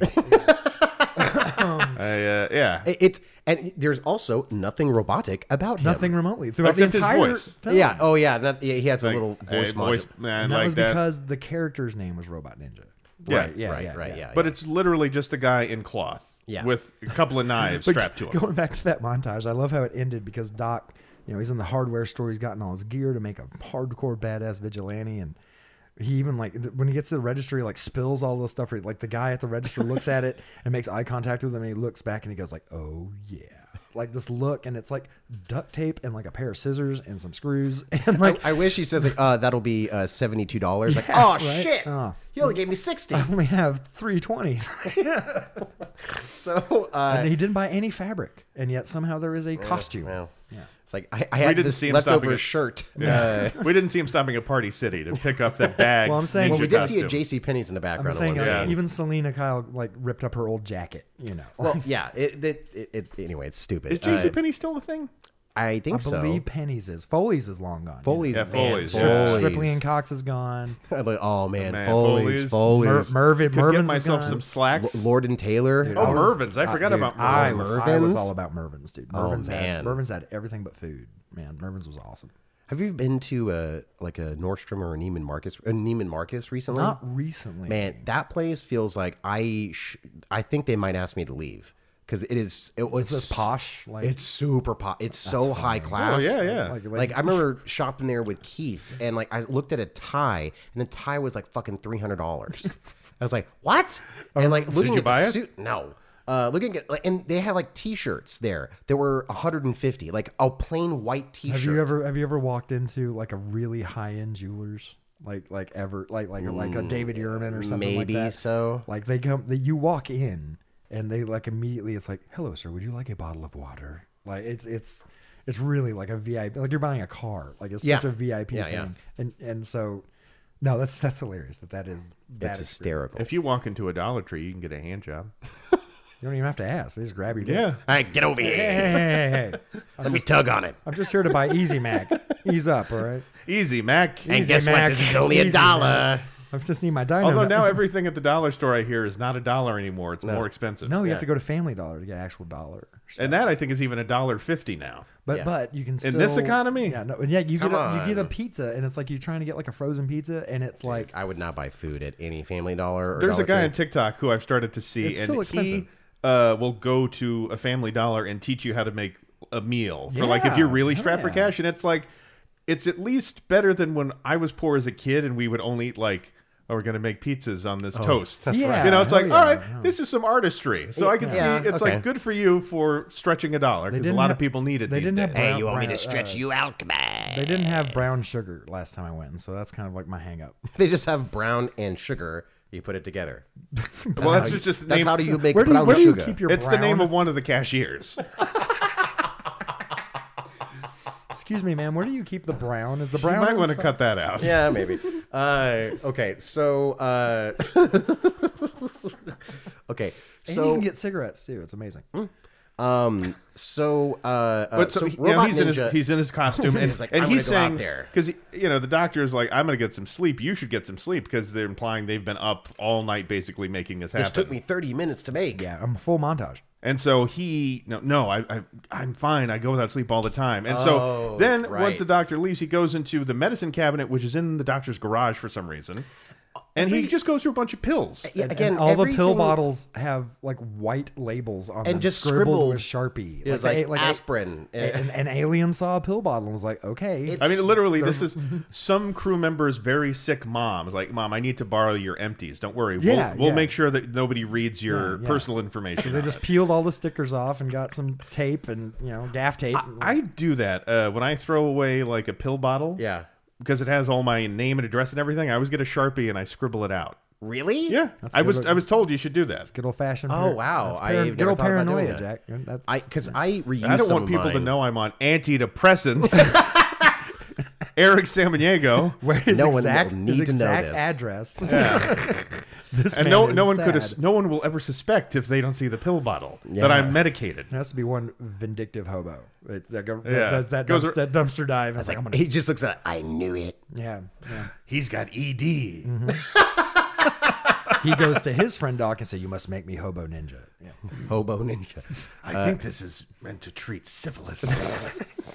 I, uh, yeah. It- It's and there's also nothing robotic about him. Nothing remotely throughout Except the his entire voice. film. Yeah. Oh yeah. Not, yeah he has Like, a little hey, voice module. man, And that like was that. because the character's name was Robot Ninja. Yeah, right. yeah, right. yeah, right. yeah. Yeah. But yeah. it's literally just a guy in cloth Yeah. with a couple of knives But strapped to him. Going back to that montage, I love how it ended because Doc, you know, he's in the hardware store. He's gotten all his gear to make a hardcore badass vigilante, and he even like th- when he gets to the register, he like spills all the stuff. Like the guy at the register looks at it and makes eye contact with him, and he looks back and he goes like, "Oh yeah." Like this look, and it's like duct tape and like a pair of scissors and some screws, and like I, I wish he says like, uh, that'll be uh, seventy-two dollars. Like, Yeah, oh right? shit, Oh. he only gave me sixty. I only have three twenties. So uh, And he didn't buy any fabric, and yet somehow there is a costume. well, Yeah. it's like I, I had didn't this see him stopping leftover it. shirt. Yeah. we didn't see him stopping at Party City to pick up that bag. Well, I'm saying- Well, we did see a costume. J C Penney's in the I'm background. saying at one uh, scene. even Selena Kyle like ripped up her old jacket. You know. Well, yeah. It, it, it, it anyway, it's stupid. Is J C Uh, Penney still a thing? I think I so. believe Penny's is. Foley's is long gone. Foley's, Yeah, man, Foley's, Foley's. yeah. Stripley and Cox is gone. Oh man, Man, Foley's, Foley's. Foley's. Mer- Mervyn, Could Mervin's get is myself gone. some slacks. Lord and Taylor. oh, I was- Mervin's. I uh, forgot dude, about I Mervin's. was, I was Mervin's? all about Mervin's, dude. Oh, Mervin's man. had Mervin's had everything but food. Man, Mervin's was awesome. Have you been to a like a Nordstrom or a Neiman Marcus? A Neiman Marcus recently? Not recently. Man, that place feels like I. Sh- I think they might ask me to leave because it is. It was Is this posh? Like It's super posh. It's so high class. Oh, yeah, yeah. Like, Like, I remember shopping there with Keith, and like I looked at a tie, and the tie was like fucking three hundred dollars. I was like, "What?" And like looking you at buy the it? suit, no. Uh, looking at like, and they had like T-shirts there that were one hundred fifty, like a plain white T-shirt. Have you ever have you ever walked into like a really high end jewelers? Like like ever like like like a David Yurman or something Maybe like that? so. Like they come they, you walk in and they like immediately it's like, "Hello sir, would you like a bottle of water?" Like it's it's it's really like a V I P, like you're buying a car. Like it's Yeah. such a V I P Yeah, thing. yeah. And and so no, that's that's hilarious that that is that It's is- hysterical. If you walk into a Dollar Tree, you can get a hand job. You don't even have to ask. They just grab your dick. Yeah. All right, get over Hey, here. hey, hey, hey. Let me tug on it. I'm just here to buy Easy Mac. Ease up, all right? Easy, Mac. And Easy guess what? Mac. This is only a Easy dollar. Mac. I just need my dino. Although nut. now everything at the dollar store I hear is not a dollar anymore. It's more expensive. no, you Yeah. have to go to Family Dollar to get actual dollar. And that I think is even a dollar fifty now. But Yeah. but you can still, In this economy? yeah, no, yeah, you Come get a, you get a on. pizza and it's like you're trying to get like a frozen pizza and it's like I would not buy food at any Family Dollar. Or There's Dollar a guy Tree. on TikTok who I've started to see, It's and still he expensive. uh, will go to a Family Dollar and teach you how to make a meal for like if Yeah, you're really hell strapped for yeah. cash. And it's like it's at least better than when I was poor as a kid and we would only eat like. Oh, we're gonna make pizzas on this toast. that's Yeah, You know, it's hell like, yeah, all right, yeah. this is some artistry. So I can Yeah, see it's okay. like good for you for stretching a dollar because a didn't lot ha- of people need it they these didn't days. have brown- Hey, you want me to brown- stretch uh, you out? Come on. they didn't have brown sugar last time I went, and so that's kind of like my hang up. They just have brown and sugar. You put it together. well, that's how just, you, just the that's name. how do you make Where do you, brown where do you sugar? keep your it's brown? the name of one of the cashiers. Excuse me, man. Where do you keep the brown? Is the You brown? might want to inside- cut that out. Yeah, maybe. Uh, okay, so uh, okay, And you so can get cigarettes too. It's amazing. um, so uh, uh But so, so, you know, Robot he's in Ninja. his he's in his costume and, He's like, and "I'm he's gonna go out saying there." because you know the doctor is like I'm gonna get some sleep. You should get some sleep because they're implying they've been up all night basically making this happen. This took me thirty minutes to make. Yeah, I'm a full montage. And so he no no I, I I'm fine. I go without sleep all the time. And Oh, so then right. once the doctor leaves, he goes into the medicine cabinet, which is in the doctor's garage for some reason. and he just goes through a bunch of pills. Yeah, And- again, and all the pill everything bottles have like white labels on them, And just scribbled with scribbled. Sharpie. It was they- like, aspirin. And an alien saw a pill bottle and was like, okay. It's- I mean, literally, this is some crew member's very sick mom. Is like, Mom, I need to borrow your empties. Don't worry. Yeah, we'll we'll yeah. make sure that nobody reads your Yeah, yeah. personal information. They just peeled all the stickers off and got some tape and, you know, gaff tape. I do that uh, when I throw away like a pill bottle. Yeah. Because it has all my name and address and everything. I always get a Sharpie and I scribble it out. Really? Yeah, That's I was good. I was told you should do that. Good old fashioned. Oh, wow. That's I par- never good old thought about doing paranoia, that. Jack. That's, I because I reuse. I don't some want of people to mine. know I'm on antidepressants. Eric Samaniego. where his No one will exact, need his to know exact this. address. Yeah. This And man no is no one could sad. no one will ever suspect if they don't see the pill bottle Yeah. that I'm medicated. There has to be one vindictive hobo that, that, go- that Yeah. does that, Goes dumps- ar- that dumpster dive. It's like, I'm gonna, He just looks at it. I knew it. yeah, yeah. He's got E D. He goes to his friend Doc and say, "You must make me hobo ninja." Yeah. Hobo ninja. I think this is meant to treat syphilis.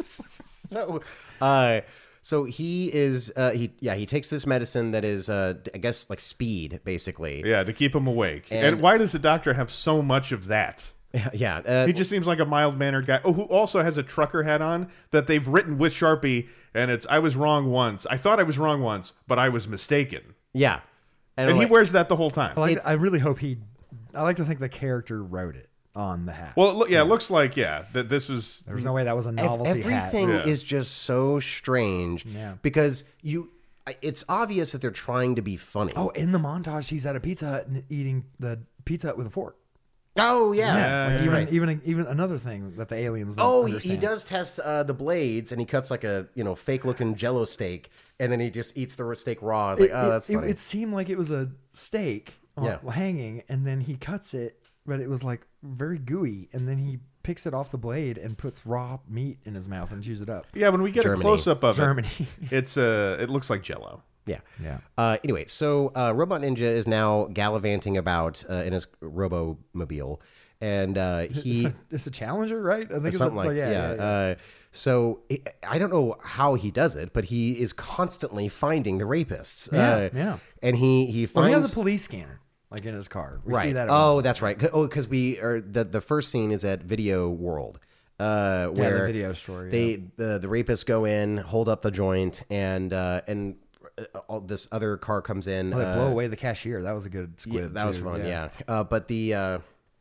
So, uh, so he is. Uh, he yeah. He takes this medicine that is, uh, I guess, like speed, basically. yeah, to keep him awake. And, And- why does the doctor have so much of that? Yeah. Uh, He just seems like a mild-mannered guy. Oh, who also has a trucker hat on that they've written with Sharpie, and it's "I was wrong once. I thought I was wrong once, but I was mistaken." yeah. And I'm he like- wears that the whole time. I, like, It's- I really hope he. I like to think the character wrote it on the hat. Well, it loo- yeah, it looks like yeah that this was. There's no way that was a Ev- novelty hat. everything Yeah. is just so strange. Yeah. Because you, it's obvious that they're trying to be funny. Oh, in the montage, he's at a Pizza Hut and eating the pizza Hut with a fork. Oh yeah. Yeah, That's even, right. even even another thing that the aliens. Don't Oh, he, he understand. does test uh, the blades, and he cuts like a you know fake looking Jello steak, and then he just eats the steak raw. It's like, It, oh, it- that's it- funny. It, seemed like it was a steak on- Yeah. hanging, and then he cuts it, but it was like very gooey, and then he picks it off the blade and puts raw meat in his mouth and chews it up. Yeah, when we get Germany. a close up of Germany. it, it's uh, it looks like Jello. yeah, Yeah. Uh, anyway, so uh, Robot Ninja is now gallivanting about uh, in his Robo-mobile, and uh, he. It's a Challenger, right? I think it's Something a, like yeah, yeah. yeah, yeah. Uh, so it, I don't know how he does it, but he is constantly finding the rapists. Yeah, uh, yeah. And he he Well, he finds has a police scanner, like in his car. We right. see that. at oh, one- that's right. 'Cause- Oh, because we are the the first scene is at Video World, uh, where video store, They yeah. the the rapists go in, hold up the joint, and uh, and uh, all, this other car comes in. Oh, they uh, blow away the cashier. That was a good squib. yeah, that was too. fun. Yeah, Uh, but the uh,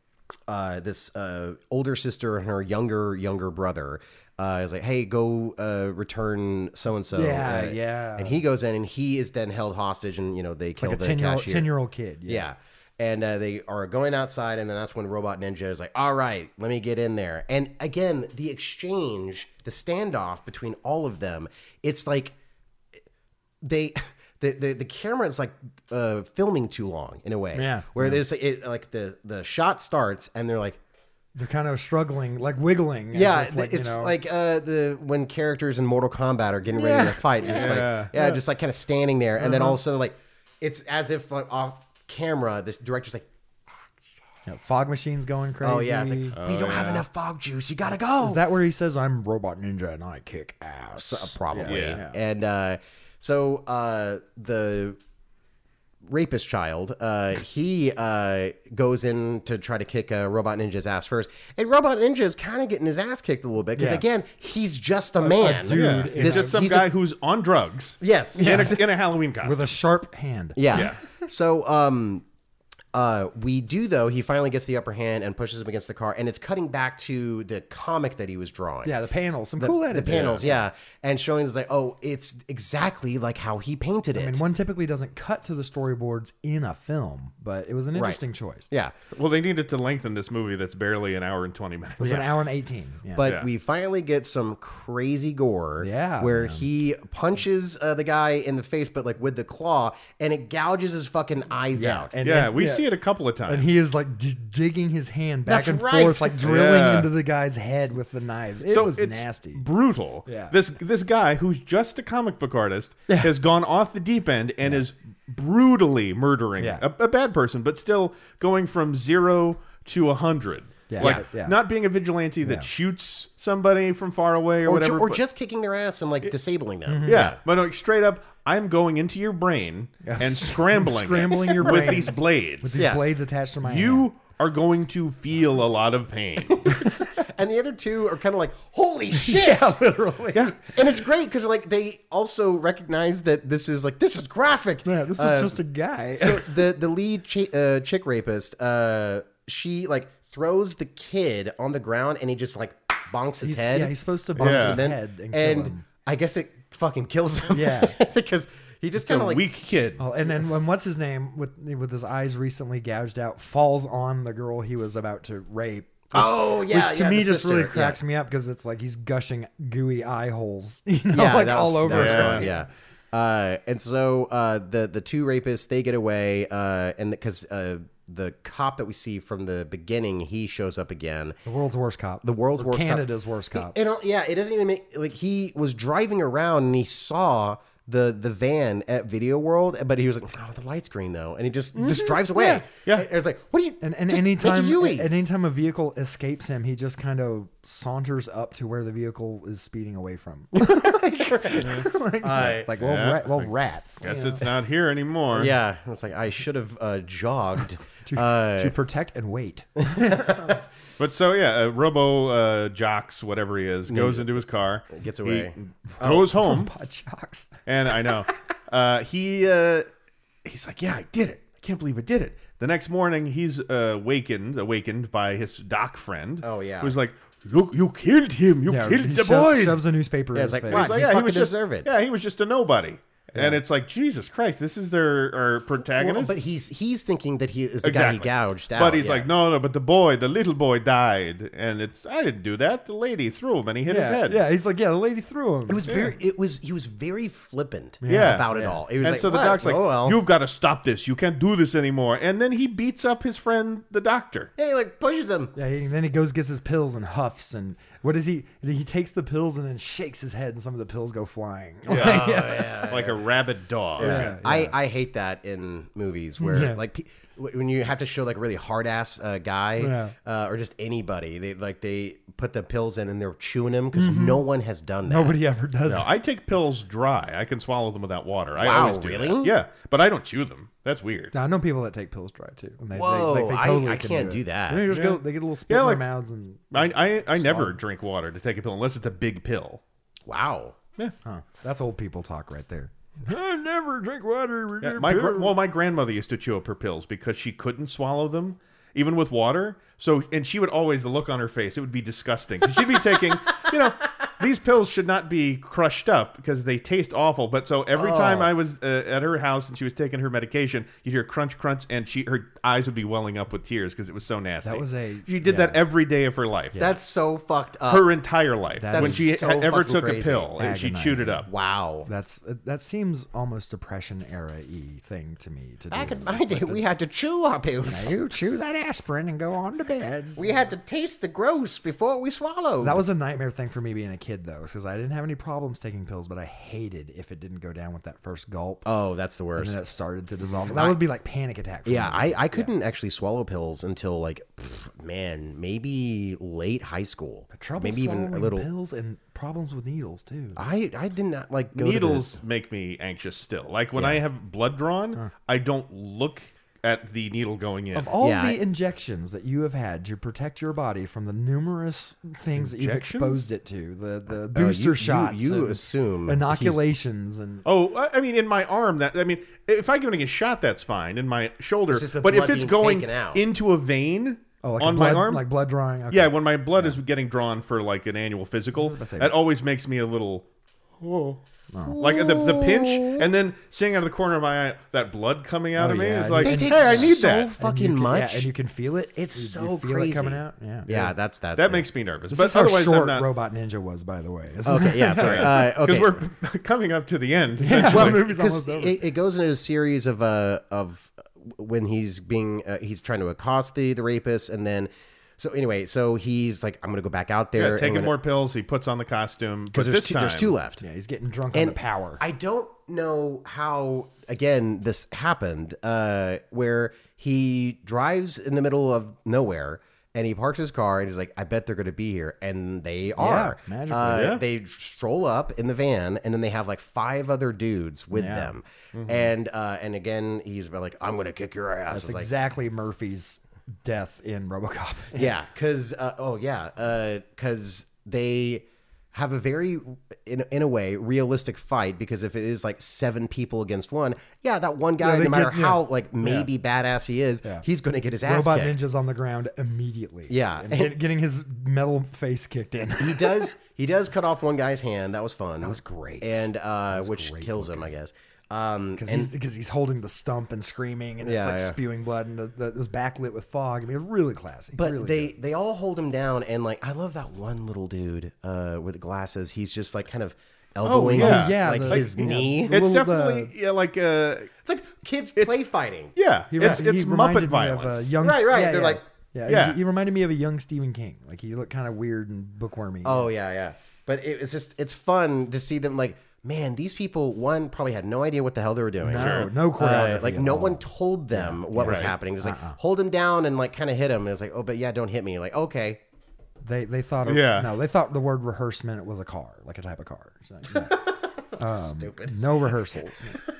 uh, this uh, older sister and her younger younger brother uh, is like, "Hey, go uh, return so and so." Yeah, yeah. And he goes in, and he is then held hostage, and you know they kill like a the ten year old cashier. ten year old kid. Yeah. Yeah. And uh, they are going outside, and then that's when Robot Ninja is like, all right, let me get in there. And again, the exchange, the standoff between all of them, it's like they. The, the, the camera is like uh, filming too long in a way. Yeah. Where Yeah. there's it, like the, the shot starts and they're like, They're kind of struggling, like wiggling. as yeah, if, like, you it's know, like uh, the when characters in Mortal Kombat are getting ready Yeah. to fight. They're just Yeah. like, yeah, just like kind of standing there. And then Uh-huh. all of a sudden, like, it's as if like off camera, this director's like, you know, fog machines going crazy. oh, yeah. It's like, we don't have enough fog juice. You got to go. Is that where he says, "I'm Robot Ninja and I kick ass"? So- probably. Yeah. And uh, so uh, the rapist child, uh, he uh, goes in to try to kick uh, Robot Ninja's ass first. And Robot Ninja is kind of getting his ass kicked a little bit because, Yeah. again, he's just a man. dude. Yeah. in It's a- just some he's guy a- who's on drugs. Yes. In, a, in a Halloween costume. With a sharp hand. Yeah. Yeah. So um uh we do though, he finally gets the upper hand and pushes him against the car, and it's cutting back to the comic that he was drawing. Yeah, the panels, some The, cool the editing. panels, yeah. And showing this like, oh, it's exactly like how he painted it. I mean, one typically doesn't cut to the storyboards in a film, but it was an interesting choice. yeah. Well, they needed to lengthen this movie that's barely an hour and twenty minutes. It was an hour and eighteen. Yeah. But Yeah. we finally get some crazy gore, Yeah, where man. he punches uh, the guy in the face, but like with the claw, and it gouges his fucking eyes yeah, out. and, yeah, and- we yeah. see it a couple of times. And he is like d- digging his hand back That's and right. forth, like drilling Yeah. into the guy's head with the knives. It so was it's nasty. brutal. Yeah. This this guy who's just a comic book artist has gone off the deep end and is brutally murdering Yeah. a, a bad person, but still going from zero to a hundred. Yeah, like yeah. not being a vigilante that Yeah. shoots somebody from far away or, or, whatever, ju- or but- just kicking their ass and like disabling them. yeah, but like straight up, I'm going into your brain and scrambling, it Scrambling your with brains. these blades. With these Yeah. blades attached to my hand. You are going to feel a lot of pain. And the other two are kind of like, holy shit. Yeah, literally. Yeah. And it's great because like they also recognize that this is like, this is graphic. Yeah, this is Uh, just a guy. So the, the lead chi- uh, chick rapist, uh, she like throws the kid on the ground and he just like bonks his He's- head. yeah, he's supposed to bonk Yeah. his And, head and, and kill him. I guess it fucking kills him. Yeah. because he just It's a kind of like weak kid. Oh, and then when what's his name with with his eyes recently gouged out falls on the girl he was about to rape. Which, Oh, yeah, which to yeah, me the just really sister, cracks yeah. me up because it's like he's gushing gooey eye holes, you know, yeah, like that was- all over. that was his Yeah. fun, body. yeah. Uh, and so uh, the the two rapists they get away, uh, and because uh, the cop that we see from the beginning he shows up again. The world's worst cop. The world's Or worst cop. Canada's worst cop. And uh, yeah, it doesn't even make like he was driving around and he saw the the van at Video World, but he was like, "Oh, the light's green though," and he just just drives away. Yeah. Yeah. And it's like, "What do you?" And, and just make a anytime, Yui. at anytime a vehicle escapes him, he just kind of saunters up to where the vehicle is speeding away from. Like, it's like, well, Yeah. ra- well, rats. Guess you know, it's not here anymore. Yeah, it's like I should have uh, jogged. to, uh, to protect and wait. But so yeah, uh, Robo uh, Jocks, whatever he is, goes into his car, Gets he away. goes home, Butt shocks. and I know uh, he uh, he's like, yeah, I did it. I can't believe I did it. The next morning, he's uh, awakened, awakened by his doc friend. Oh, yeah. who's like, you you killed him. You Yeah, killed he the sho- boy. shoves a newspaper in Yeah, his it's like, face. what? He's like, You yeah, he fucking was just, deserve it. Yeah, he was just a nobody. And it's like, Jesus Christ, this is their our Well, protagonist. but he's he's thinking that he is the Exactly. guy he gouged out. But he's yeah. like, no, no, but the boy, the little boy died, and it's I didn't do that. The lady threw him, and he hit yeah, his head. yeah, he's like, yeah, the lady threw him. It was very. It was. He was very flippant. Yeah. about it Yeah. all. It was And like, so the "What? doc's like, oh, well. you've got to stop this. You can't do this anymore. And then he beats up his friend, the doctor. Yeah, he like pushes him. Yeah, he, then he goes gets his pills and huffs and what is he? He takes the pills and then shakes his head and some of the pills go flying. Yeah. Like a rabid dog. Yeah. I, I hate that in movies where Yeah. like pe- when you have to show like a really hard ass uh, guy Yeah. uh, or just anybody they like they put the pills in and they're chewing them because no one has done that. Nobody ever does. No, that. I take pills dry. I can swallow them without water. I Wow, always do really? that. Yeah, but I don't chew them. That's weird. I know people that take pills dry too. And they, Whoa, they, like, they I- totally I can can't do, do it. that. They just Yeah. go, they get a little spit Yeah, in like- their mouths and I I, I never drink water to take a pill unless it's a big pill. Wow. huh, that's old people talk right there. I never drink water. Yeah, my gra- well, my grandmother used to chew up her pills because she couldn't swallow them, even with water. So, and she would always the look on her face; it would be disgusting. 'Cause she'd be taking, you know, these pills should not be crushed up because they taste awful. But so every time I was uh, at her house and she was taking her medication, you'd hear crunch, crunch, and she her eyes would be welling up with tears because it was so nasty. That was a- she did yeah. that every day of her life. That's so fucked up. her entire life That's when she so ha- ever fucking took crazy. a pill and she chewed it up. wow. That's that seems almost depression era y thing to me to Back do. in my day, we had to chew our pills. You chew that aspirin and go on to bed. We had to taste the gross before we swallowed. That was a nightmare thing for me being a kid, though, because I didn't have any problems taking pills, but I hated if it didn't go down with that first gulp. oh, that's the and worst. then it started to dissolve. That would be like panic attack. For Yeah, me. I, I couldn't actually swallow pills until like, pff, man, maybe late high school. trouble maybe even a swallowing little. pills and problems with needles too. I I did not like go to Needles make me anxious still. Like when I have blood drawn, I don't look at the needle going in. Of all Yeah, the I- injections that you have had to protect your body from the numerous things that you've Injections? exposed it to, the the the, booster you, you- shots, You, and assume he's- inoculations, and Oh, I- I mean, in my arm. That I mean, if I'm getting a shot, that's fine. In my shoulder, It's just the but if blood it's being going taken out. into a vein oh, like on a blood, my arm, like blood drawing. Okay. yeah, when my blood is getting drawn for like an annual physical, to say- that always makes me a little. Oh. Like the, the pinch, and then seeing out of the corner of my eye that blood coming out Oh, of me yeah. is like, They hey, take I need so that. And you fucking can- much. yeah, and you can feel it. It's You- so you feel crazy it coming out. Yeah, yeah, that's that. That makes me nervous. This but is how otherwise, short I'm not. Robot Ninja was, by the way. Okay, yeah, sorry. Uh, Because okay. we're coming up to the end. Yeah, essentially. well, the movie's because almost over. it, it goes into a series of uh of when he's being uh, he's trying to accost the the rapist, and then so anyway, so he's like, I'm gonna go back out there, Yeah, taking and more pills. He puts on the costume. But because there's this two, time, there's two left. yeah, he's getting drunk on And the power. I don't know how again this happened, uh, where he drives in the middle of nowhere And he parks his car and he's like, I bet they're going to be here. And they are. magically, Uh, yeah. They stroll up in the van and then they have like five other dudes with Yeah. them. And uh, and again, he's like, I'm going to kick your ass. That's It's like, exactly Murphy's death in RoboCop. yeah, because uh, oh yeah, because they have a very, in in a way, realistic fight. Because if it is like seven people against one, yeah, that one guy, Yeah, they no matter get- yeah. how like maybe badass he is, Yeah. he's going to get his ass Robot kicked. Ninja's on the ground immediately. Yeah. And get- getting his metal face kicked in. He does. He does cut off one guy's hand. That was fun. That was great. and uh, which kills him, I guess. Um, Because and he's, because he's holding the stump and screaming, and it's Yeah, like yeah. spewing blood, and the, the, it was backlit with fog. I mean, it was really classy. But really they good. they all hold him down, and like I love that one little dude uh, with the glasses. He's just like kind of elbowing yeah. his, Yeah, like the- his you know, knee. the It's little, definitely yeah, like uh, It's like kids play fighting. yeah, He, it's he it's reminded Muppet me of violence. a young, Right, right. yeah, They're yeah. like- yeah, Yeah. He, he reminded me of a young Stephen King. Like he looked kind of weird and bookwormy. Oh yeah, yeah. But it, it's just it's fun to see them like. Man, these people, one, probably had no idea what the hell they were doing. No, Sure. no choreography. Uh, like, at no all. one told them what was Right. happening. It was like, Uh-uh. hold him down and, like, kind of hit him. And it was like, oh, but yeah, don't hit me. Like, okay. They they thought Yeah. no, they thought the word rehearse meant it was a car, like a type of car. So, no. Um, Stupid. No rehearsals.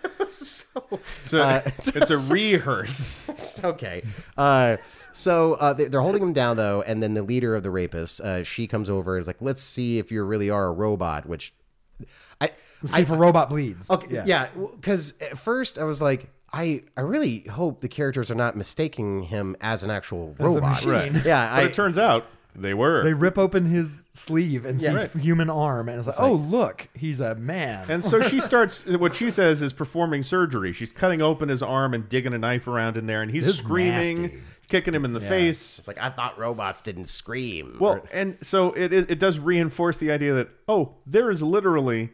so, So uh, it's a rehearse. it's okay. Uh, so uh, they, they're holding him down, though. And then the leader of the rapists, uh, she comes over and is like, let's see if you really are a robot, which I... Let's see if a robot bleeds. Okay, yeah, because at first I was like, I, I really hope the characters are not mistaking him as an actual As a robot. machine. Right. Yeah, But I, it turns out they were. They rip open his sleeve and see right. human arm, and it's like, oh look, he's a man. And so she starts. What she says is performing surgery. She's cutting open his arm and digging a knife around in there, and he's This is screaming, nasty. kicking him in the face. it's like I thought robots didn't scream. Well, Or- and so it it it does reinforce the idea that oh, there is literally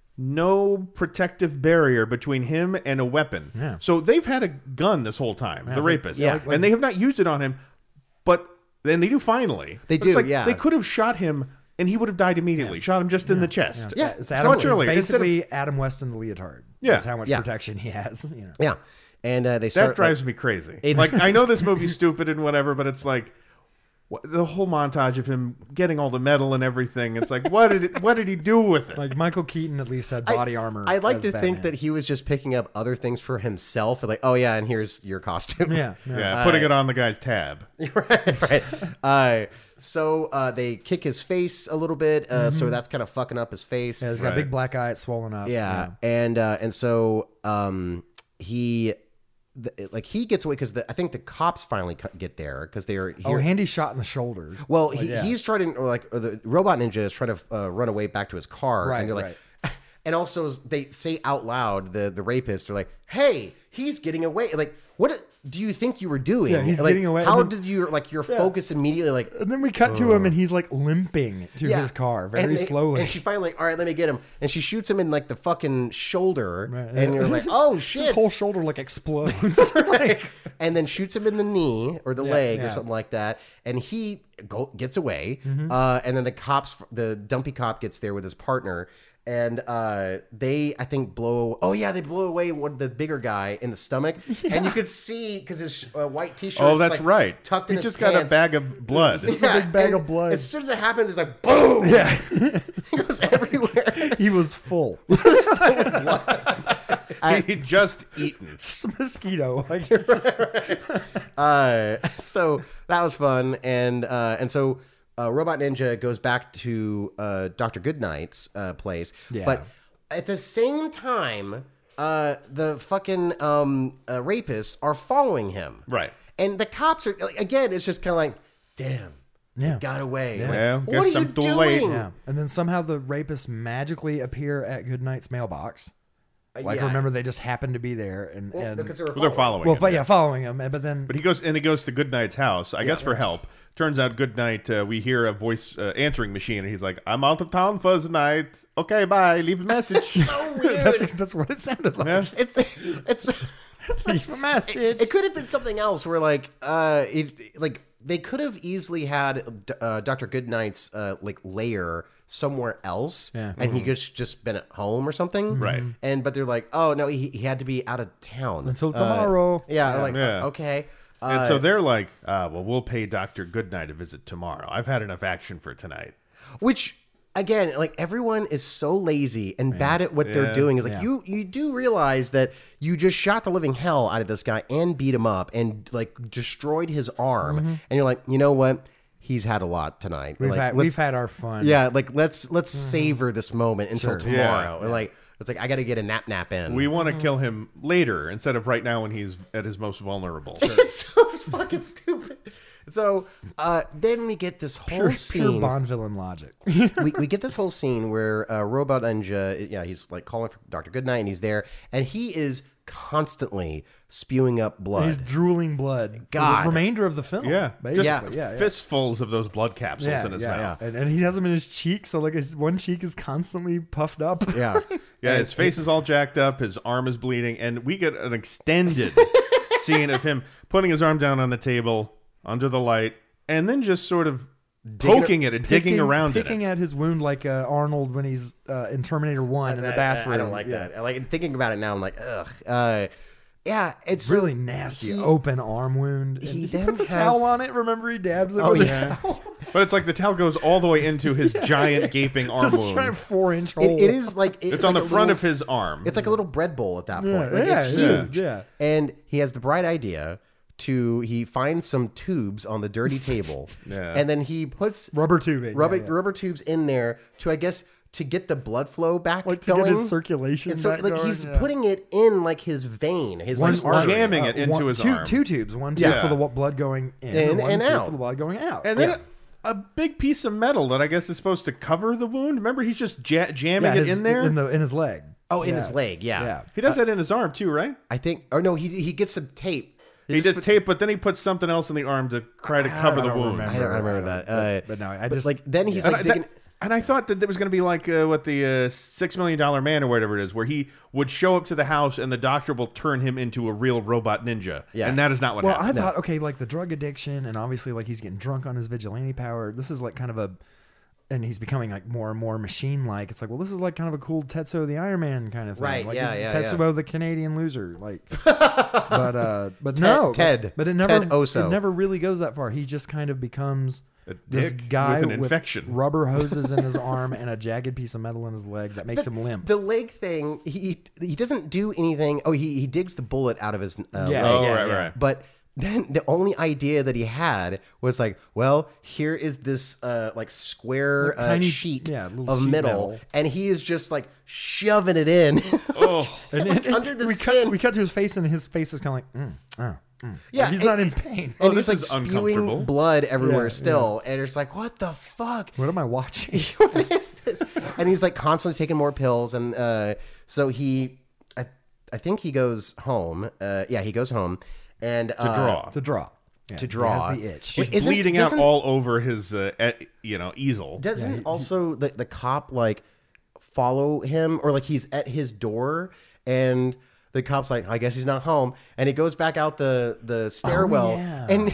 no protective barrier between him and a weapon. Yeah. So they've had a gun this whole time, the it's like- rapist, yeah, like- and they have not used it on him, but then they do finally. They But it's do, like yeah. They could have shot him, and he would have died immediately. Shot him just in the chest. Yeah, it's so Adam, much earlier. it's Instead of- basically Adam West in the leotard. Yeah. That's how much Yeah. protection he has. You know. yeah, and uh, they start. That drives like, me crazy. It's- Like I know this movie's stupid and whatever, but it's like wh- the whole montage of him getting all the metal and everything. It's like what did it, what did he do with it? Like Michael Keaton at least had I- body armor. I'd like as to think Batman. that he was just picking up other things for himself. Like, oh yeah, and here's your costume. Yeah. yeah. yeah, putting it on the guy's tab. right, right. Uh, so uh, they kick his face a little bit, uh, so that's kind of fucking up his face. Yeah, he's got a Right. big black eye, it's swollen up. Yeah, and uh, and so um, he, the, like he gets away because I think the cops finally co- get there because they are. Oh, Here. Handy's shot in the shoulder. well, Like, he, yeah. he's trying to or like or the robot ninja is trying to uh, run away back to his car, Right, and they're like, and also they say out loud the the rapists are like, "Hey, he's getting away!" Like, what do you think you were doing? Yeah, he's like, getting away, How and then- did you like your focus immediately like? And then we cut to him, and he's like limping to his car very And they- slowly. And she finally, like, all right, let me get him. And she shoots him in like the fucking shoulder. Right. And you're like, oh shit. His whole shoulder like explodes. like, And then shoots him in the knee or the leg yeah. or something like that. And he go, gets away. Mm-hmm. Uh, and then the cops, the dumpy cop gets there with his partner. And uh, they, I think, blow. Oh yeah, they blow away one the bigger guy in the stomach, and you could see because his uh, white t-shirt. Oh, that's right. Tucked he in his just got a pants. bag of blood. Just a big bag and of blood. As soon as it happens, it's like boom. yeah, It goes everywhere. he was full. he just eaten. Just a mosquito. Like, it's just- Uh, so that was fun, and uh, and so uh, Robot Ninja goes back to uh, Doctor Goodnight's uh, place, Yeah. but at the same time, uh, the fucking um, uh, rapists are following him, Right. And the cops are like, again. It's just kind of like, damn, Yeah. you got away. Like, Well, what are guess you I'm too doing? late. yeah. And then somehow the rapists magically appear at Goodnight's mailbox. Like, yeah. remember, they just happened to be there, and, Well, and because they were Well, they're following. following. well, him, but yeah, following him. But then, But he goes and he goes to Goodnight's house, I guess for help. Turns out Goodnight, uh, we hear a voice uh, answering machine, and he's like, "I'm out of town for the night. Okay, bye. Leave a message." so weird. that's that's what it sounded like. Yeah. it's it's. Leave a message. It, it could have been something else where like uh it like they could have easily had uh, Doctor Goodnight's uh, like lair somewhere else, Yeah. and he just just been at home or something, Right. And but they're like, oh no, he, he had to be out of town Until Uh, tomorrow. yeah, like Yeah. uh, okay. and so they're like, uh, well, we'll pay Doctor Goodnight a visit tomorrow. I've had enough action for tonight. Which, again, like everyone is so lazy and bad at what Yeah. they're doing. Is like Yeah. you you do realize that you just shot the living hell out of this guy and beat him up and like destroyed his arm, and you're like, you know what? He's had a lot tonight. We've like, had let's- we've had our fun. yeah, like let's let's savor this moment until Sure. tomorrow. Yeah. And like it's like I got to get a nap nap in. We want to kill him later instead of right now when he's at his most vulnerable. It's so fucking stupid. So uh, then we get this whole Pure, pure scene. Bond villain logic. we, we get this whole scene where uh, Robot Ninja, yeah, he's like calling for Doctor Goodnight, and he's there, and he is constantly spewing up blood. He's drooling blood. for God. the remainder of the film. Yeah, basically. Yeah. yeah, yeah. fistfuls of those blood capsules Yeah, in his yeah, mouth. And, and he has them in his cheek, so like his one cheek is constantly puffed up. yeah, Yeah, his face is all jacked up, his arm is bleeding, and we get an extended scene of him putting his arm down on the table under the light, and then just sort of poking it and digging Picking- around picking in it. at his wound like uh, Arnold when he's uh, in Terminator One in the I- bathroom. I, don't like Yeah. that. I like thinking about it now. I'm like, ugh. Uh, yeah, it's so- Really nasty he- open arm wound. And he he, then puts a has- towel on it. Remember, he dabs it Oh, with a yeah. towel. But it's like the towel goes all the way into his giant gaping arm This giant wound. four inch It, hole. it is like It's, it's on like the a front little- of his arm. It's like a little bread bowl at that point. Yeah, like yeah, it's it huge. is, yeah. And he has the bright idea to he finds some tubes on the dirty table, Yeah. and then he puts Rubber tubing, rubber yeah, yeah. rubber tubes in there to I guess to get the blood flow back Like to going. get his circulation And so back like going, he's yeah. putting it in like his vein, his One, like one- artery. jamming it into one- his two, arm. two tubes. One tube Yeah. for the wa- blood going in, In and one and tube out. for the blood going out. And then Yeah. a, a big piece of metal that I guess is supposed to cover the wound. Remember, he's just ja- jamming Yeah, it his- in there. in the in his leg. Oh, in Yeah. his leg, yeah. Yeah. he does that in his arm too, right? I think. Or no, he he gets some tape. He did tape, but then he puts something else in the arm to try to cover the don't wound. remember. I don't, I remember that. Uh, But no, I but, just like then he's And like I, that- digging. and I thought that there was going to be like uh, what the uh, Six Million Dollar Man or whatever it is, where he would show up to the house and the doctor will turn him into a real robot ninja. Yeah. And that is not what Well, I happened. thought, okay, like the drug addiction, and obviously, like he's getting drunk on his vigilante power. This is like kind of a, and he's becoming like more and more machine-like. It's like, well, this is like kind of a cool Tetsuo the Iron Man kind of thing, Right, Like yeah, he's yeah, Tetsuo the Canadian loser, like. but uh, but no, Ted. But, but it never, Ted Oso. it never really goes that far. He just kind of becomes. A This dick guy with an infection. rubber hoses in his arm and a jagged piece of metal in his leg that makes him limp. The leg thing, he he doesn't do anything. Oh, he he digs the bullet out of his uh, Yeah, leg. Oh, yeah, right, yeah. right. But then the only idea that he had was like, well, here is this uh, like square Like uh, tiny- sheet yeah, little of sheet metal, metal. and he is just like shoving it in. Oh, And, like, and- under the we skin. cut we cut to his face, and his face is kind of like, mm, uh, mm. Yeah, he's and- not in pain. and Oh, he's this like is uncomfortable. spewing blood everywhere Yeah, still, and it's like, what the fuck? What am I watching? What is this? And he's like constantly taking more pills, and uh, so he, I, I think he goes home. Uh, yeah, he goes home, and to uh, draw. to draw. Yeah, To he draw. has the itch. Wait, He's isn't- bleeding out doesn't- all over his, uh, e- you know, easel. Doesn't also the, the cop like follow him, or like he's at his door and the cop's like, I guess he's not home, and he goes back out the the stairwell, yeah. and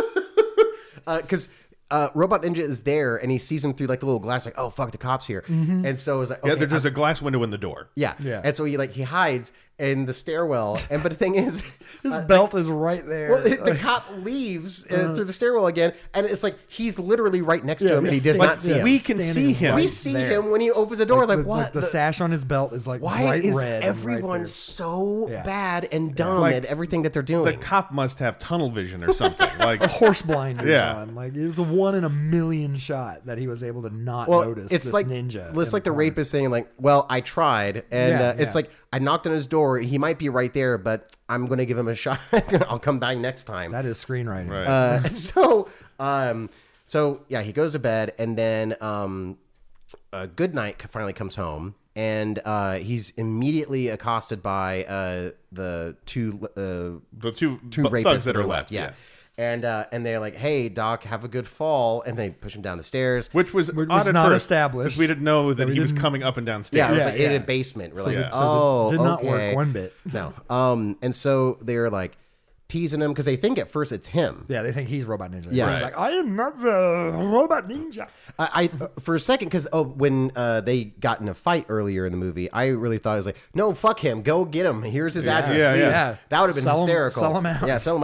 because uh, Robot Ninja is there and he sees him through like the little glass, like, oh fuck, the cop's here, and so it's like, Yeah, okay, there's a glass window in the door. yeah, Yeah. and so he like he hides in the stairwell, and but the thing is, His uh, belt is right there. well, the, the cop leaves uh, through the stairwell again, and it's like he's literally right next to him, and he he's does sta- not see yeah, him. We can standing see him. we right see there. him when he opens the door, like, the, what? The, the sash on his belt is like Why bright is red. and right everyone there. so Yeah. bad and dumb Like, at everything that they're The doing? cop must have tunnel vision or something. Like, horse blinders Yeah. on? Like it was a one in a million shot that he was able to not well, notice. it's this like ninja. It's in like the corner. rapist saying, like, "Well, I tried," and Yeah, uh, it's yeah. like I knocked on his door. He might be right there, but I'm going to give him a shot. I'll come back next time. That is screenwriting. Right. Uh, so, um, so yeah, he goes to bed, and then um, uh, Goodnight finally comes home, and uh, he's immediately accosted by uh, the two uh, the two, two bu- rapists thugs that are left. Yeah. And uh, and they're like, "Hey, Doc, have a good fall," and they push him down the stairs. Which was, Which odd was at not first, established. because we didn't know that we he was didn't- coming up and down Yeah, it stairs. was Yeah, like in yeah. a basement. We're So, like, the- so oh, the- did not okay. work one bit. No. Um, and so they're like teasing him because they think at first it's him. Yeah, they think he's Robot Ninja. Yeah. He's like, I am not the Robot Ninja. I, I for a second because oh, when uh, they got in a fight earlier in the movie, I really thought it was like, no, fuck him, go get him. Here's his address. Yeah, leave. yeah. Yeah. That would have been Sell him- hysterical. sell him out. Yeah, sell him out.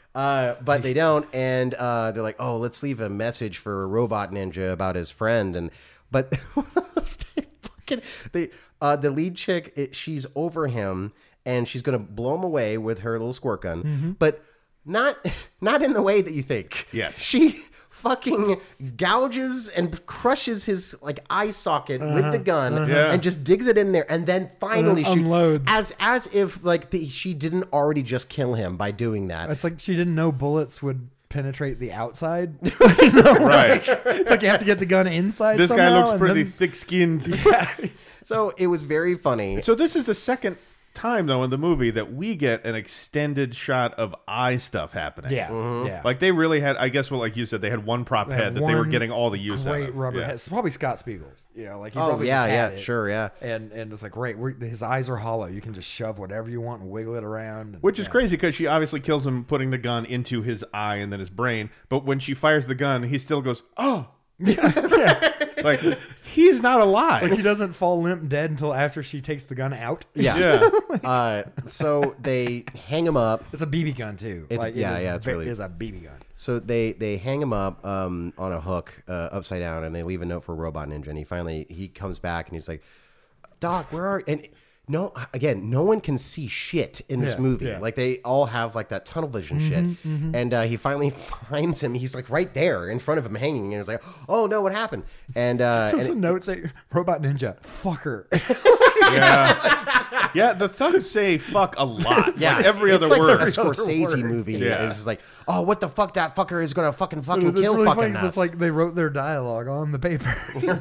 Uh, but they don't, and uh, they're like, "Oh, let's leave a message for a robot ninja about his friend." And but fucking they, uh, the lead chick, it, she's over him, and she's gonna blow him away with her little squirt gun, Mm-hmm. but not not in the way that you think. Yes. She fucking gouges and crushes his like eye socket with the gun Yeah. and just digs it in there, and then finally And then shoots unloads. as as if like the, she didn't already just kill him by doing that. It's like she didn't know bullets would penetrate the outside. Right. Like you have to get the gun inside. This guy somehow, looks and pretty then- thick-skinned. So it was very funny. So this is the second time, though, in the movie that we get an extended shot of eye stuff happening. Yeah, Mm-hmm. yeah. Like they really had, I guess, well, like you said, they had one prop They had head that they were one getting all the use out great of. rubber Yeah. head. It's probably Scott Spiegel's. You know, like he Oh probably yeah, just yeah, had it. sure, yeah. And and it's like great. We're, his eyes are hollow. You can just shove whatever you want and wiggle it around. and- Which is yeah. crazy because she obviously kills him putting the gun into his eye and then his brain. But when she fires the gun, he still goes, oh. Like, he's not alive. Like he doesn't fall limp dead until after she takes the gun out. Yeah. yeah. Uh, so they hang him up. It's a B B gun too. It's- like, yeah, it is yeah, it's ve- really- it is a B B gun. So they they hang him up um, on a hook uh, upside down, and they leave a note for Robot Ninja. And he finally he comes back and he's like, "Doc, where are?" And no, again, no one can see shit in this Yeah, movie. yeah. Like they all have like that tunnel vision shit. And uh, he finally finds him. He's like right there in front of him, hanging. And he's like, "Oh no, what happened?" And uh, and It's a it- note say Robot Ninja, fucker. Yeah. Yeah, the thugs say fuck a lot. yeah, Like it's- every it's other like word. a Scorsese movie. Yeah. It's just like, oh, what the fuck? That fucker is gonna fucking fucking It's kill really fucking funny 'cause us. it's like they wrote their dialogue on the paper.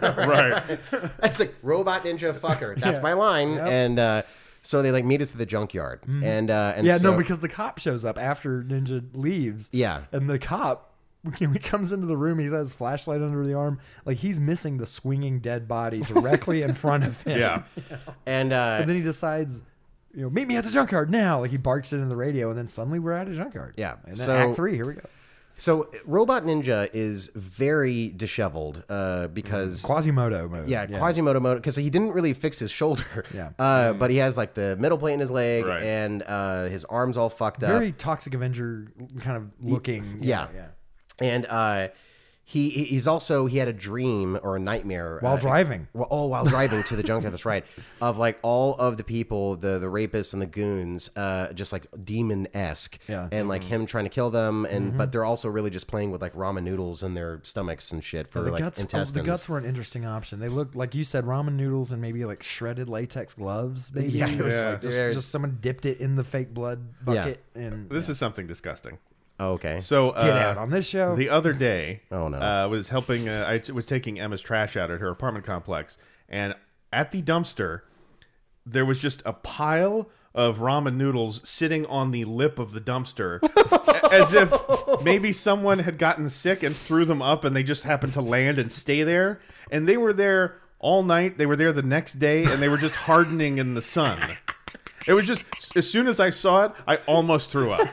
Right. It's like Robot Ninja fucker. That's Yeah. my line. Yep. And uh, so they like meet us at the junkyard, and uh, and yeah, so, no, because the cop shows up after Ninja leaves. Yeah. And the cop, you know, he comes into the room, he has his flashlight under the arm, like he's missing the swinging dead body directly in front of him. Yeah. and uh, And then he decides, you know, meet me at the junkyard now. Like he barks it in the radio, and then suddenly we're at a junkyard. Yeah. And then So- Act Three, here we go. so Robot Ninja is very disheveled uh, because. Quasimodo mode. Yeah, Quasimodo mode, because he didn't really fix his shoulder. Yeah. Uh, but he has like the metal plate in his leg, Right. and uh, his arm's all fucked up. Very Toxic Avenger kind of looking. yeah. yeah. And uh, he he's also he had a dream or a nightmare While uh, driving. Well, oh, while driving to the junkyard. That's right. Of like all of the people, the the rapists and the goons, uh, just like demon esque. Yeah. And like him trying to kill them, and but they're also really just playing with like ramen noodles in their stomachs and shit for the like guts, oh, intestines. the guts were an interesting option. They looked like you said, ramen noodles and maybe like shredded latex gloves. Maybe Yeah, it was yeah. like just, Very- just someone dipped it in the fake blood bucket and This is something disgusting. Oh, okay. So uh, get out on this show. The other day, Oh, no. uh, was helping. Uh, I t- was taking Emma's trash out at her apartment complex, and at the dumpster, there was just a pile of ramen noodles sitting on the lip of the dumpster, a- as if maybe someone had gotten sick and threw them up, and they just happened to land and stay there. And they were there all night. They were there the next day, and they were just hardening in the sun. It was just as soon as I saw it, I almost threw up.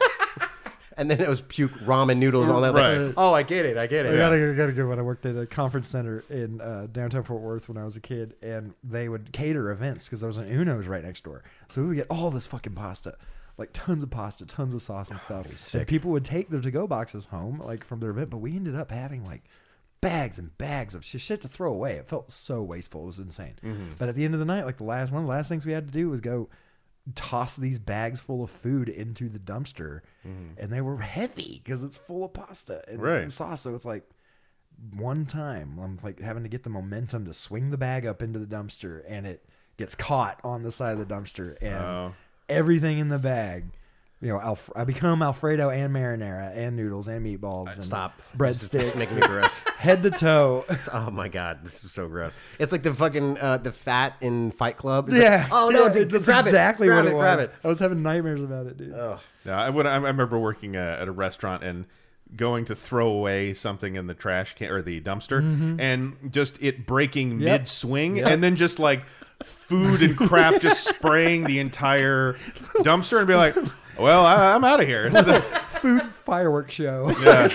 And then it was puke ramen noodles on that. Right. Like, oh, I get it. I get it. I gotta, I gotta go. When I worked at a conference center in uh, downtown Fort Worth when I was a kid, and they would cater events because there was an Uno's right next door. So we would get all this fucking pasta, like tons of pasta, tons of sauce and stuff. And people would take their to-go boxes home, like from their event. But we ended up having like bags and bags of sh- shit to throw away. It felt so wasteful. It was insane. But at the end of the night, like the last one of the last things we had to do was go toss these bags full of food into the dumpster, and they were heavy because it's full of pasta and, Right. and sauce. So it's like one time I'm like having to get the momentum to swing the bag up into the dumpster, and it gets caught on the side of the dumpster, and Oh. everything in the bag. You know, Alf- I become Alfredo and marinara and noodles and meatballs and Stop. This is breadsticks, making me gross. head to toe. Oh my god, this is so gross. It's like the fucking uh, the fat in Fight Club. It's Yeah. Like, oh no, yeah, dude, that's grab exactly it, grab what it, it was. grab it. I was having nightmares about it, dude. Ugh. Yeah, I would. I I remember working uh, at a restaurant and going to throw away something in the trash can or the dumpster, and just it breaking Yep. mid swing, and then just like food and crap just spraying the entire dumpster, and be like, "Well, I, I'm out of here." So- Food fireworks show. yeah.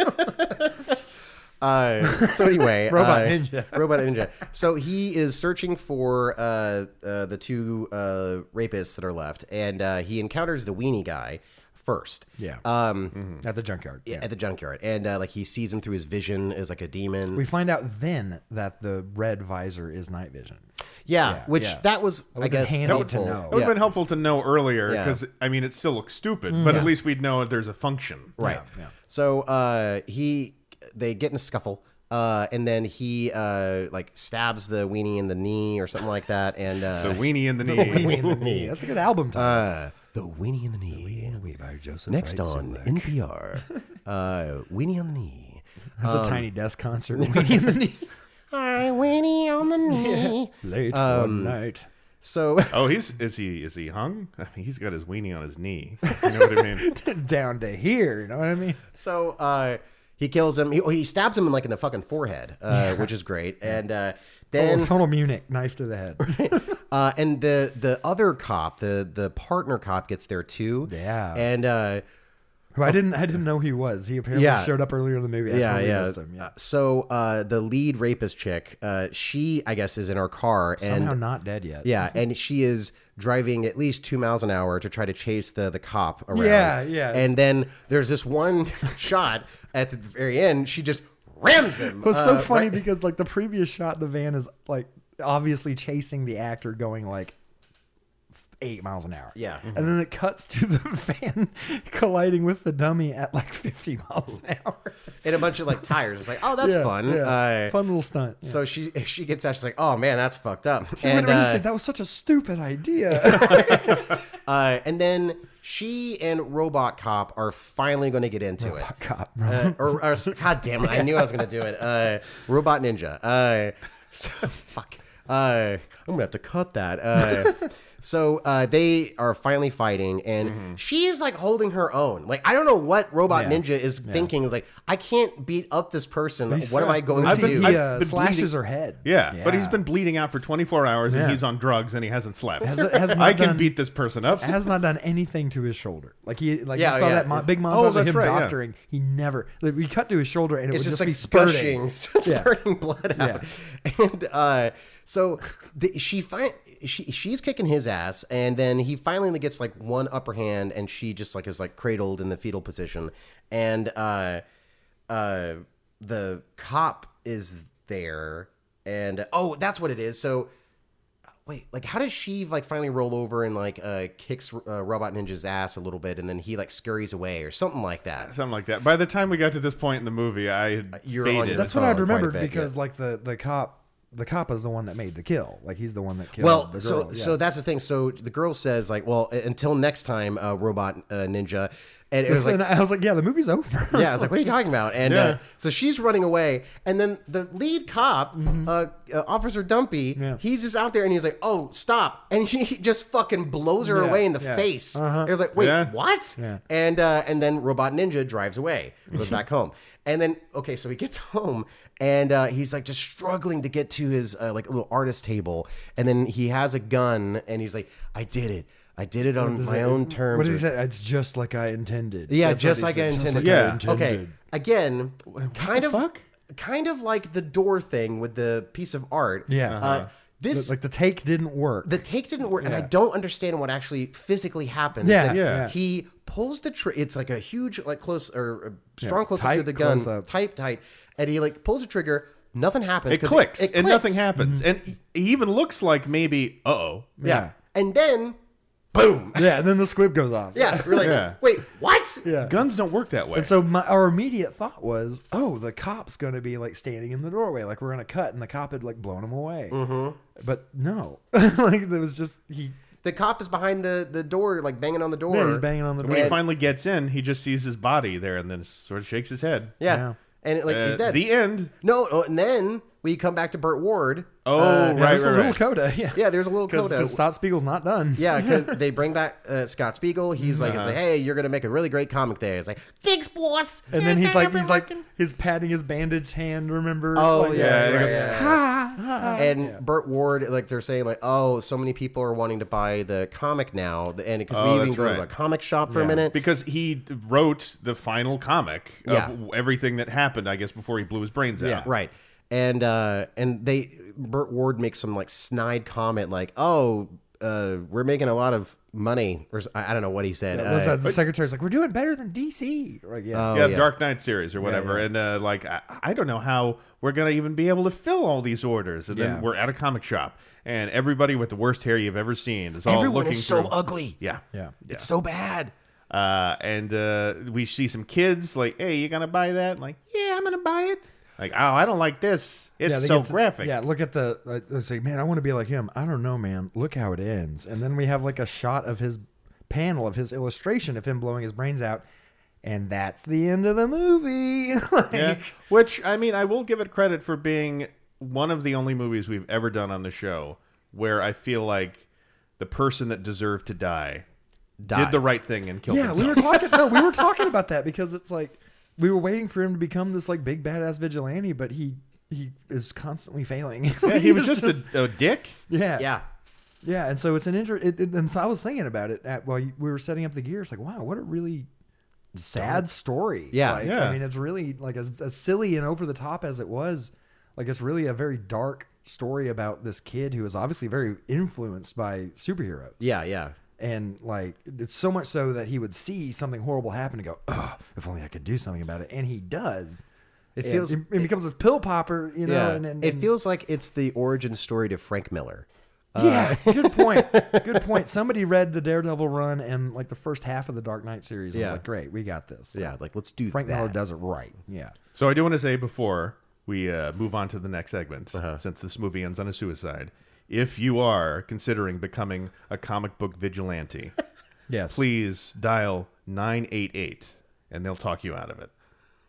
Uh, so anyway, Robot uh, Ninja. Robot Ninja. So he is searching for uh, uh, the two uh, rapists that are left, and uh, he encounters the weenie guy first. Yeah. Um, At the junkyard. Yeah. at the junkyard, and uh, like he sees him through his vision as like a demon. We find out then that the red visor is night vision. yeah, yeah, which yeah. that was, I would've been guess, handy helpful. to know. It would Yeah. have been helpful to know earlier Yeah. because, I mean, it still looks stupid, but at least we'd know there's a function. Right. Yeah, yeah. So uh, he, they get in a scuffle, uh, and then he uh, like stabs the weenie in the knee or something like that, and uh, The weenie in the knee. Weenie in the knee. That's a good album title. uh, the weenie in the knee. by Joseph Next Wright on Silek. N P R, uh, weenie on the knee. That's a tiny desk concert. Weenie in the knee. Hi, weenie on the knee. Late Um, one night. So Oh, he's is he is he hung? I mean, he's got his weenie on his knee. You know what I mean? Down to here. You know what I mean? So uh, he kills him. He, he stabs him in like in the fucking forehead, uh, which is great. And uh, then Oh, total Munich. Knife to the head. uh, and the the other cop, the the partner cop, gets there too. Yeah. And uh, Who I didn't I didn't know he was. He apparently Yeah. showed up earlier in the movie. I yeah, totally yeah. missed him. Yeah. Uh, so uh, the lead rapist chick, uh, she I guess is in her car, Somehow and not dead yet. yeah, and she is driving at least two miles an hour to try to chase the the cop around. Yeah, yeah. And then there's this one shot at the very end. She just rams him. It was so uh, funny right- because like the previous shot, the van is like obviously chasing the actor going like eight miles an hour. Yeah. And then it cuts to the van colliding with the dummy at like fifty miles an hour. and a bunch of like tires. It's like, oh, that's Yeah, fun. yeah. Uh, Fun little stunt. Yeah. So she she gets out. She's like, oh man, that's fucked up. She and would just uh, say, that was such a stupid idea. uh, and then she and Robot Cop are finally going to get into it. Cop. Uh, or, or God damn it, I knew I was going to do it. Uh, Robot Ninja. Uh, so, fuck. Uh, I'm gonna have to cut that. Uh, so uh, they are finally fighting, and she is like holding her own. Like I don't know what Robot Mm-hmm. Yeah. Ninja is thinking. Like I can't beat up this person. He's, What am uh, I going I've to been- do? He I've uh, been slashes bleeding- her head. Yeah, but he's been bleeding out for twenty-four hours and Yeah. he's on drugs and he hasn't slept. Has- has not I can done- beat this person up. has not done anything to his shoulder. Like he, like Yeah, you saw yeah. that mo- big montage Oh, of that's him right, yeah. doctoring. He never. Like, we cut to his shoulder and it It's would just, just, like be spurting. gushing, Yeah. spurting blood out. And uh, so the, she find she she's kicking his ass, and then he finally gets like one upper hand, and she just like is like cradled in the fetal position, and uh, uh, the cop is there, and oh, that's what it is. So. Wait, like how does she like finally roll over and like uh, kicks uh, Robot Ninja's ass a little bit, and then he like scurries away or something like that? Something like that. By the time we got to this point in the movie, I had You're on faded. your That's what phone I'd quite a remembered bit, because yeah. like the the cop, the cop is the one that made the kill. Like he's the one that killed. Well, the so girl. so Yeah. that's the thing. So the girl says like, "Well, until next time, uh, Robot uh, Ninja," and it was and like, I was like, yeah, the movie's over. "Yeah," I was like, "What are you talking about?" And Yeah. uh, so she's running away, and then the lead cop, uh, uh, Officer Dumpy, Yeah. he's just out there, and he's like, "Oh, stop!" And he just fucking blows her Yeah, away in the yeah. face. Uh-huh. It was like, "Wait, Yeah. what?" Yeah. And uh, and then Robot Ninja drives away, goes back home, and then okay, so he gets home. And uh, he's like just struggling to get to his uh, like little artist table, and then he has a gun, and he's like, "I did it, I did it on my own terms." What did he or- say? It's just like I intended. Yeah, That's just what like he I said, intended. Just like I Yeah. intended. Okay, again, kind of, fuck? kind of like the door thing with the piece of art. Yeah. uh, this Like the take didn't work. the take didn't work, and I don't understand what actually physically happened. Yeah, It's like yeah. He pulls the trigger. It's like a huge, like close or a strong Yeah, close up tight to the gun, close-up. tight, tight, and he like pulls the trigger. Nothing happens. It 'cause clicks, it and clicks. nothing happens. And he he even looks like maybe, uh oh. Yeah. And then, boom. yeah, and then the squib goes off. Yeah. We're like, Yeah. wait, what? Yeah. Guns don't work that way. And so my, our immediate thought was, oh, the cop's going to be like standing in the doorway, like we're going to cut, and the cop had like blown him away. Mm-hmm. But no, like there was just he. The cop is behind the, the door, like banging on the door. Yeah, he's banging on the door. when he and- finally gets in, he just sees his body there and then sort of shakes his head. Yeah. Yeah. And it, like Uh, he's dead. The end. no, oh, and then we come back to Burt Ward. Oh, Uh, right, Yeah, there's right, a little right. coda. Yeah, Yeah, there's a little because coda. Scott Spiegel's not done. Yeah, because they bring back uh, Scott Spiegel. He's like, it's like, hey, you're gonna make a really great comic there. It's like, thanks, boss. And then he's like, he's like, he's patting his bandaged hand. Remember? Oh Like, yeah, that's yeah, right, yeah. yeah. And Burt Ward, like they're saying, like, oh, so many people are wanting to buy the comic now, and because Oh, we even that's go to right. a comic shop for a minute. Because he wrote the final comic of Yeah. everything that happened, I guess, before he blew his brains out. Yeah. Right. And uh and they Burt Ward makes some like snide comment like, "Oh, uh, we're making a lot of money. Or I I don't know what he said. Yeah, Uh, the, the secretary's like, we're doing better than D C. Right? Yeah. Oh, yeah, yeah. Dark Knight series or whatever, yeah. and uh, like I, I don't know how we're gonna even be able to fill all these orders. And Yeah. then we're at a comic shop, and everybody with the worst hair you've ever seen is all Everyone looking is so through- ugly. Yeah, yeah. It's so bad. Uh, and uh, we see some kids like, "Hey, you gonna buy that?" Like, "Yeah, I'm gonna buy it." Like, "Oh, I don't like this. It's Yeah, they so get to- graphic." Yeah, look at the. Uh, they say, man, I want to be like him. I don't know, man. Look how it ends. And then we have like a shot of his panel of his illustration of him blowing his brains out, and that's the end of the movie. Like, Yeah. Which, I mean, I will give it credit for being one of the only movies we've ever done on the show where I feel like the person that deserved to die Die. did the right thing and killed Yeah, we himself. were talking. No, we were talking about that because it's like we were waiting for him to become this like big badass vigilante, but he he is constantly failing. Yeah, he was just a, a dick. yeah, Yeah. yeah. And so it's an inter. It, it, and so I was thinking about it at, while you, we were setting up the gears. Like, wow, what a really sad story. Yeah. like, Yeah. I mean, it's really like as, as silly and over the top as it was. Like, it's really a very dark story about this kid who is obviously very influenced by superheroes. Yeah, yeah. And like, it's so much so that he would see something horrible happen and go, "Oh, if only I could do something about it." And he does. It And feels it, it becomes this pill popper, you know. yeah. And, and, it and- feels like it's the origin story to Frank Miller. yeah. Good point. Good point. Somebody read the Daredevil run and like the first half of the Dark Knight series. And Yeah. was like, great, we got this. Yeah, like let's do Frank that. Miller does it right. Yeah. So I do want to say before we uh, move on to the next segment, Uh-huh. since this movie ends on a suicide, if you are considering becoming a comic book vigilante, Yes. please dial nine eight eight and they'll talk you out of it.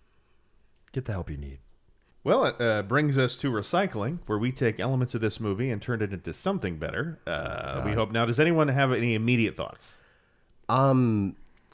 Get the help you need. Well, it uh, brings us to recycling, where we take elements of this movie and turn it into something better. Uh, we hope. Now, does anyone have any immediate thoughts? Um,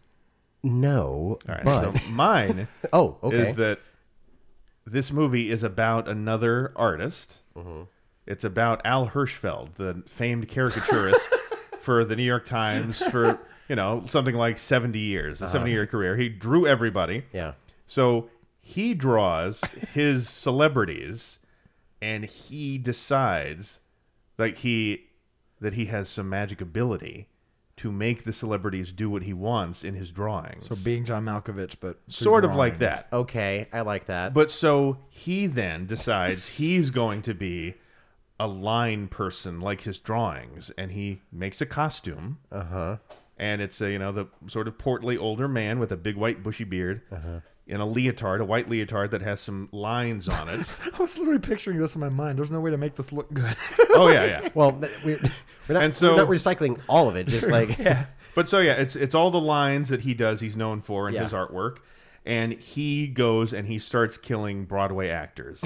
no. All right. But So mine oh, okay. is that this movie is about another artist. Mm-hmm. It's about Al Hirschfeld, the famed caricaturist for the New York Times for, you know, something like seventy years, a seventy-year career. He drew everybody. yeah. So he draws his celebrities, and he decides like he that he has some magic ability to make the celebrities do what he wants in his drawings. So being John Malkovich, but through sort of like drawing. that. Okay, I like that. But so he then decides he's going to be a line person like his drawings, and he makes a costume. uh huh. And it's a, you know, the sort of portly older man with a big white bushy beard in a leotard, a white leotard that has some lines on it. I was literally picturing this in my mind. There's no way to make this look good. Oh yeah, yeah. Well, th- we're, we're not. And so- we're not recycling all of it. Just like But so yeah, it's it's all the lines that he does. He's known for in Yeah. his artwork, and he goes and he starts killing Broadway actors.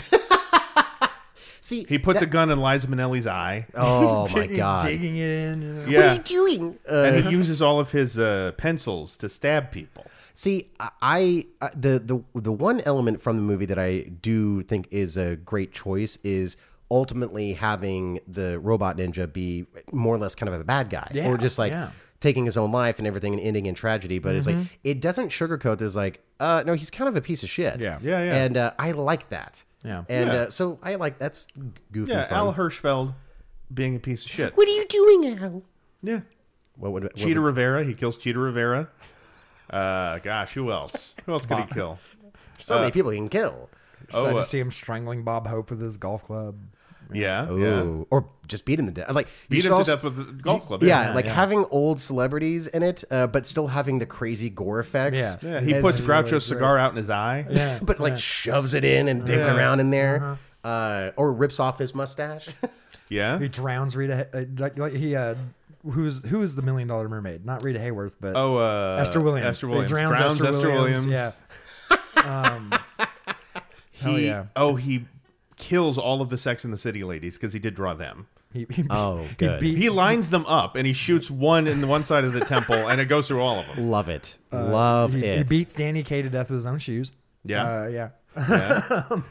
see. He puts that- a gun in Liza Minnelli's eye. Oh my digging, god. digging it in. You know? Yeah, doing? and he uses all of his uh, pencils to stab people. See, I, I the the the one element from the movie that I do think is a great choice is ultimately having the robot ninja be more or less kind of a bad guy, Yeah, or just like yeah. taking his own life and everything and ending in tragedy. But it's like it doesn't sugarcoat this. Like, uh, no, he's kind of a piece of shit. Yeah. Yeah, yeah. And uh, I like that. Yeah. And Yeah. Uh, so I like that's goofy. Yeah, fun. Al Hirschfeld being a piece of shit. What are you doing, Al? Yeah, What would what Cheetah would- Rivera. He kills Cheetah Rivera. Uh, gosh, who else? Who else could he kill? so many people he can kill? Oh, Sad uh, to see him strangling Bob Hope with his golf club. Yeah, yeah. Ooh. Or just beat him to death. Like you Beat should him to also- death with the golf club. Yeah, like having old celebrities in it, uh, but still having the crazy gore effects. Yeah. Yeah, he That's puts really Groucho's great. cigar out in his eye. Yeah. But like shoves it in and digs Yeah. around in there, uh, or rips off his mustache. Yeah. He drowns Rita. Uh, like, like he uh, who's who is the Million Dollar Mermaid? Not Rita Hayworth, but Oh, uh, Esther Williams. Esther He Williams. drowns Drowns Esther Esther Williams, Williams. yeah. Um, hell He, yeah. Oh, he kills all of the Sex and the City ladies because he did draw them. He, he, Oh, he good. beats, He lines them up and he shoots one in the one side of the temple, and it goes through all of them. Love it, love he, it. he beats Danny Kaye to death with his own shoes. Yeah. Uh, yeah. Yeah,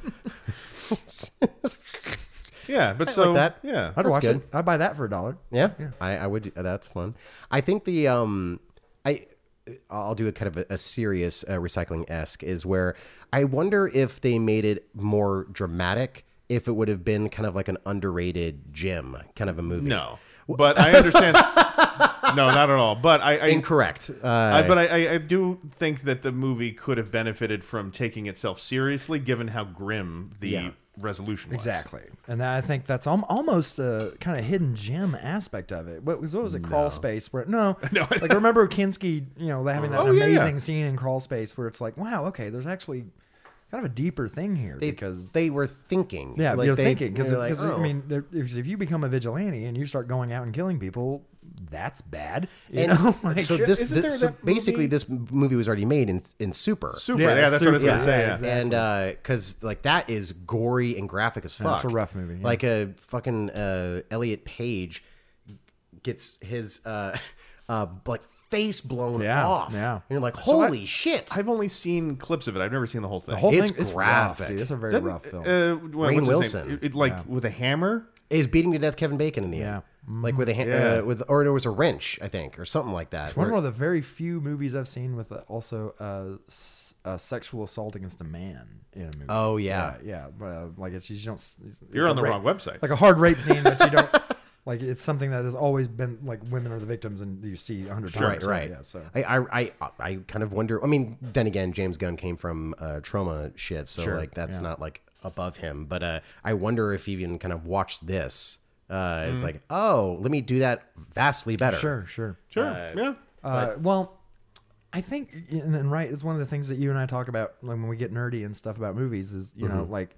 yeah but so like that. yeah, I'd That's watch good. it. I'd buy that for a dollar. Yeah, I, I would. That's fun. I think the um, I I'll do a kind of a, a serious uh, recycling esque is where I wonder if they made it more dramatic. If it would have been kind of like an underrated Jim kind of a movie. No. but I understand. No, not at all. But I, I Incorrect. Uh, I, but I, I, I do think that the movie could have benefited from taking itself seriously, given how grim the Yeah. resolution was. Exactly, and I think that's al- almost a kind of hidden gem aspect of it. What was what was it? Crawl Space? Where no, No. like remember Kinski, you know, having that Oh, yeah, amazing yeah. scene in Crawl Space where it's like, wow, okay, there's actually kind of a deeper thing here they, because they were thinking. yeah, Like, you're they- thinking because they're like, I oh. mean, there- because if you become a vigilante and you start going out and killing people, that's bad. You And know, like, so this, isn't there this so that basically movie- this movie was already made in in Super. Super. Yeah, Yeah, it's that's what I was super. going to say. Yeah, Yeah, exactly. And because like that is gory and graphic as fuck. it's a rough movie, yeah. Like a fucking uh, Elliot Page gets his uh, uh, like face blown Yeah, off. yeah. And you're like, I- holy shit! I've only seen clips of it. I've never seen the whole thing. the whole It's thing, it's graphic. rough, dude. It's a very Doesn't- rough film. Uh, what- Rainn what's his name? Wilson. It, it, like Yeah. with a hammer. Is beating to death Kevin Bacon in the Yeah. end. Like with a ha- Yeah. uh, with or there was a wrench, I think, or something like that. It's one where- of the very few movies I've seen with a, also uh, s- a sexual assault against a man in a movie. Oh, yeah. yeah, yeah. Uh, like it's you don't. It's You're on the rape- wrong website. Like a hard rape scene that you don't. Like it's something that has always been like women are the victims and you see a hundred Right, times. right. Yeah. So I, I, I, I kind of wonder. I mean, then again, James Gunn came from uh, trauma shit, so Sure, like that's yeah. not like above him. But uh, I wonder if he even kind of watched this. Uh, Mm. It's like, oh, let me do that vastly better. sure, sure. sure. yeah. Uh, well, I think, and, and right, it's one of the things that you and I talk about like, when we get nerdy and stuff about movies is, you know, like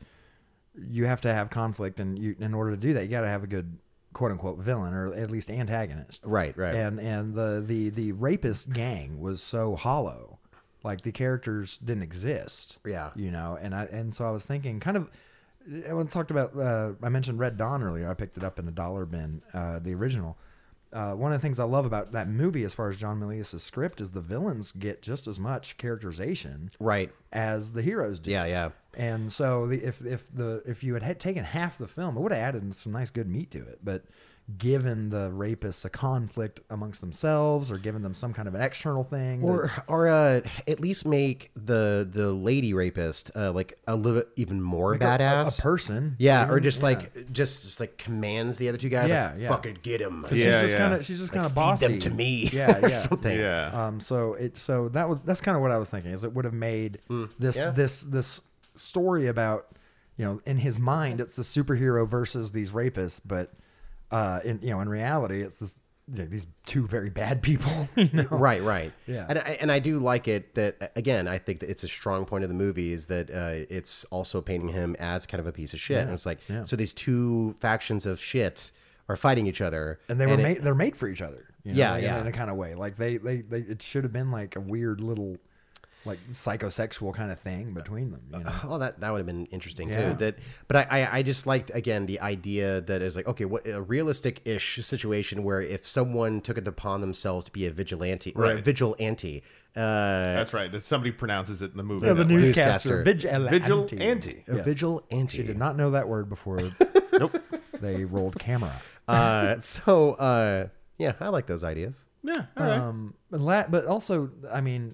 you have to have conflict, and you, in order to do that, you got to have a good quote unquote villain or at least antagonist. Right, right. And and the the the rapist gang was so hollow, like the characters didn't exist. Yeah. you know, and I and so I was thinking, kind of. When I talked about, uh, I mentioned Red Dawn earlier. I picked it up in a dollar bin, uh, the original. Uh, one of the things I love about that movie, as far as John Milius' script, is the villains get just as much characterization Right. as the heroes do. Yeah, yeah. And so the, if if the if you had, had taken half the film, it would have added some nice good meat to it. But given the rapists a conflict amongst themselves, or given them some kind of an external thing, Or, or uh, at least make the the lady rapist uh, like a little bit even more that- a- badass. a, person, Yeah, even, or just yeah. like just just like commands the other two guys. Yeah, like, yeah. Fucking get him. 'Cause Yeah, she's just yeah. kind of she's just Like, kind of feed bossy them to me. Yeah, or yeah. something. Yeah. Um, so it so that was that's kind of what I was thinking is it would have made this yeah. this this story about, you know, in his mind it's the superhero versus these rapists, but uh, in you know in reality it's this yeah, these two very bad people. You know? Right, right. Yeah. And I, and I do like it that, again, I think that it's a strong point of the movie is that uh, it's also painting him as kind of a piece of shit. And it's like, yeah. so these two factions of shit are fighting each other. And they were it- made they're made for each other. You know, Yeah, in, yeah. in a kind of way. Like they, they they it should have been like a weird little like psychosexual kind of thing between them. You know? Oh, that that would have been interesting Yeah. too. That, but I, I I just liked again the idea that it's like, okay, what a realistic-ish situation where if someone took it upon themselves to be a vigilante or a Right. vigilante, uh, That's right. That somebody pronounces it in the movie. Yeah, the that way. newscaster, Newscaster. vigilante. Vigilante. a Yes. vigilante. She did not know that word before. Nope. They rolled camera. Uh, so uh, yeah, I like those ideas. Yeah. All right. Um, but, la- but also, I mean,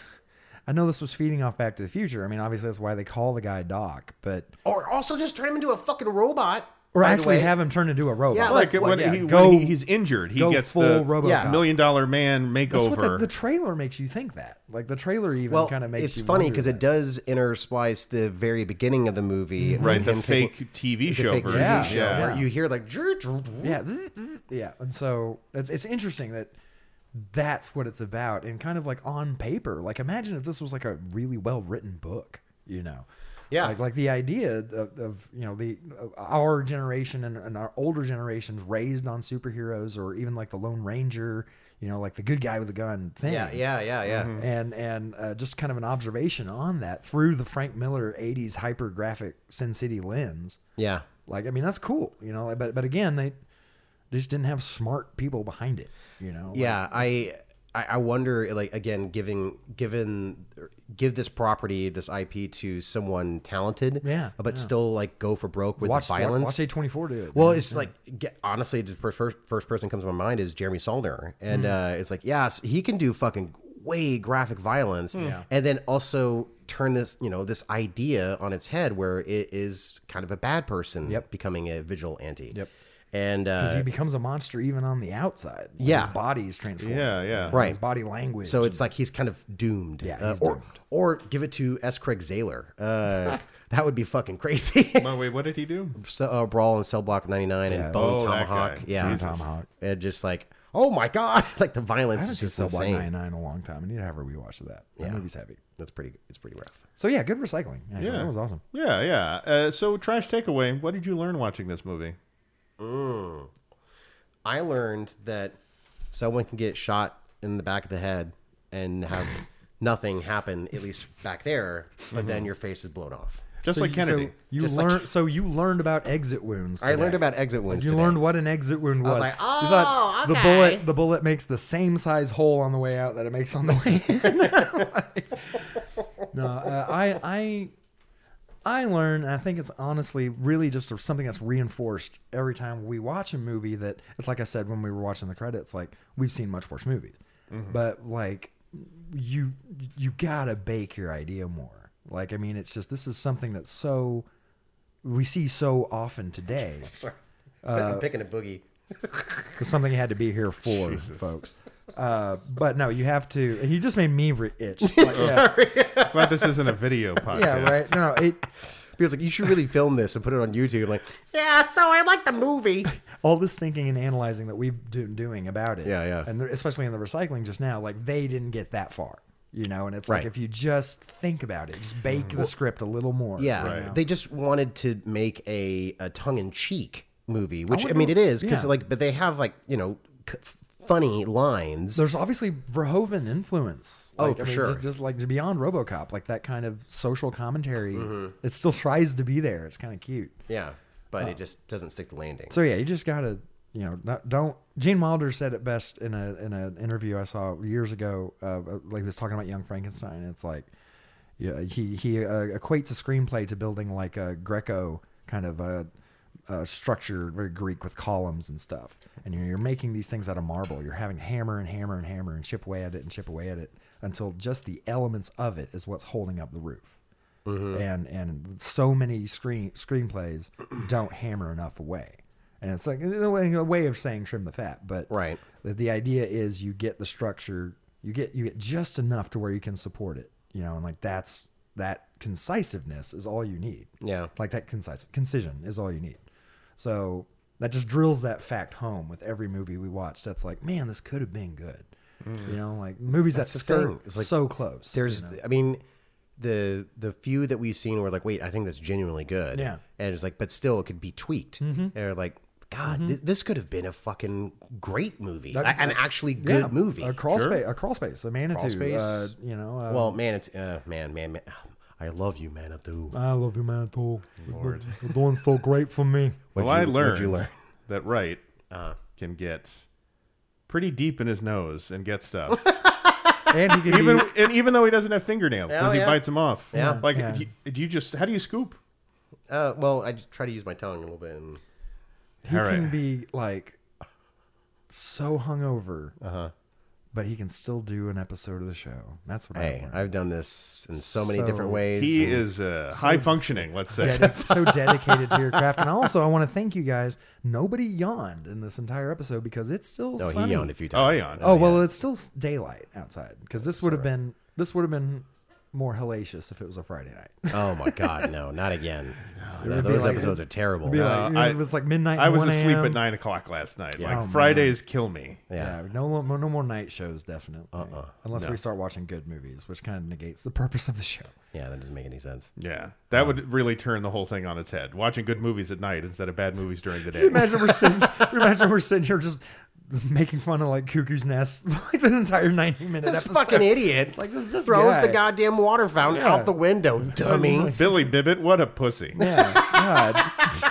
I know this was feeding off Back to the Future. I mean, obviously that's why they call the guy Doc, but Or also just turn him into a fucking robot. or by the actually way. have him turn into a robot. Yeah, like like, when, yeah, he, go- when he, he's injured, he go gets full the RoboCop. Yeah. million dollar man That's what the, makeover. the trailer makes you think that. Like the trailer even Well, kind of makes it's you funny wonder because that. it does intersplice the very beginning of the movie, Mm-hmm. right, with the him fake taking- T V the show fake version. T V Yeah, show, yeah. where you hear like, Yeah, yeah, and so it's it's interesting that that's what it's about, and kind of like on paper. Like imagine if this was like a really well written book, you know. Yeah. like like the idea of, of you know the of our generation and, and our older generations raised on superheroes, or even like the Lone Ranger, you know, like the good guy with a gun thing. yeah, yeah, yeah, yeah. And and uh, just kind of an observation on that through the Frank Miller eighties hyper graphic Sin City lens. Yeah. Like, I mean, that's cool, you know. But but again, they just didn't have smart people behind it, you know. Like, Yeah, I I I wonder, like, again, giving given give this property, this I P to someone talented, Yeah, but yeah. still like go for broke with watch the violence. Watch A twenty-four do it. Well, man. it's like get, honestly, the first first person comes to my mind is Jeremy Saulnier, and Mm. uh, it's like, yes, he can do fucking way graphic violence, Yeah. and then also turn this, you know, this idea on its head where it is kind of a bad person Yep. becoming a vigilante. Yep. And Because uh, he becomes a monster even on the outside. Like, Yeah. his body's transformed. Yeah, yeah. Right. His body language. so it's like he's kind of doomed. Yeah, Uh, he's or doomed. or give it to S. Craig Zahler. Uh, that would be fucking crazy. Oh, wait, what did he do? So, uh, Brawl and Cell Block ninety-nine Yeah. and Bone Oh, that Tomahawk. guy. Yeah, Jesus. Tomahawk. and just like, oh my god, like the I violence haven't is seen just Cell Block insane. ninety-nine in a long time. I need to have a rewatch of that. That Yeah. movie's heavy. That's pretty. It's pretty rough. So yeah, good recycling. Actually. Yeah. That was awesome. Yeah, yeah. Uh, so, trash takeaway. What did you learn watching this movie? I learned that someone can get shot in the back of the head and have nothing happen, at least back there, but then your face is blown off. Just So like you- Kennedy. So you Just like- learned. So you learned about exit wounds. I learned today. about exit wounds. You today. learned what an exit wound was. was like, you "Oh, thought the okay." bullet the bullet makes the same size hole on the way out that it makes on the way in. no, uh, I I I learned. And I think it's honestly really just something that's reinforced every time we watch a movie. That it's like I said when we were watching the credits. Like we've seen much worse movies, but like you you gotta bake your idea more. Like I mean, it's just this is something that's so we see so often today. I'm picking a boogie. It's something you had to be here for, folks. Uh, but no, you have to. He just made me re- itch. Like, yeah, Glad this isn't a video podcast. yeah, right. No, it. Because like you should really film this and put it on YouTube. Like, yeah, so I like the movie. All this thinking and analyzing that we've been doing about it. Yeah, yeah. And there- especially in the recycling just now, like they didn't get that far, you know. And it's like Right. if you just think about it, just bake the script a little more. Yeah, you know? they just wanted to make a, a tongue in cheek movie, which I, wonder- mean it is because yeah. like, but they have like you know c- funny lines. There's obviously Verhoeven influence. Oh, Like, for I mean, sure. Just, just like beyond RoboCop, like that kind of social commentary. Mm-hmm. It still tries to be there. It's kind of cute. Yeah, but it just doesn't stick the landing. So yeah, you just gotta, you know, not, don't. Gene Wilder said it best in a in an interview I saw years ago. Uh, like he was talking about Young Frankenstein. It's like, yeah, he he uh, equates a screenplay to building like a Greco kind of a, a structure, very Greek with columns and stuff. And you're, you're making these things out of marble. You're having to hammer and hammer and hammer and chip away at it and chip away at it until just the elements of it is what's holding up the roof. And and so many screen screenplays don't hammer enough away. And it's like a way, a way of saying trim the fat, but Right. the, the idea is you get the structure, you get you get just enough to where you can support it, you know, and like that's that concisiveness is all you need. Yeah. Like that concise concision is all you need. So that just drills that fact home with every movie we watch. That's like, man, this could have been good. You know, like movies that That's the skirt thing. It's like, so close. There's, you know? I mean, the the few that we've seen were like, wait, I think that's genuinely good. Yeah. and it's like, but still, it could be tweaked. And they're like, God, th- this could have been a fucking great movie, That- A- an actually good Yeah, movie. A crawl space, a crawl space, a Manitou. Crawl Space. Uh, you know, uh, well, man, it's uh, man, man, man. I love you, Manitou. I love you, Manitou. You're you're doing so great for me. Well, What'd I you- learned what'd you learn? that Wright Uh, can get pretty deep in his nose and get stuff. And he can even be, and even though he doesn't have fingernails because Oh, he yeah. bites them off. Yeah. Like, Yeah. Do, you, do you just how do you scoop? uh, well, I just try to use my tongue a little bit. And, he All right. can be like so hungover, uh-huh. but he can still do an episode of the show. That's what I Hey, learned. I've done this in so many So different ways. He and- is uh, high functioning. Let's say. Dedi- so dedicated to your craft. And also, I want to thank you guys. Nobody yawned in this entire episode because it's still No, sunny. he yawned a few Oh, times. I yawned. Oh well, it's still s- daylight outside because this would have been this would have been more hellacious if it was a Friday night. Oh my God, no, not again. No, would be those like- episodes are terrible. It'd be like, I- it's like midnight. I and was one asleep a m. at nine o'clock last night. Oh, Like man. Fridays kill me. Yeah. Yeah, no, no, no more night shows, definitely. Uh-uh. Unless No. we start watching good movies, which kind of negates the purpose of the show. Yeah, that doesn't make any sense. Yeah, that would really turn the whole thing on its head. Watching good movies at night instead of bad movies during the day. Imagine we're sitting, imagine we're sitting here just making fun of like Cuckoo's Nest like the entire ninety minute This episode. fucking idiot It's like this, this throws guy. the goddamn water fountain Yeah. out the window, dummy. Billy Bibbit, what a pussy. Yeah, God.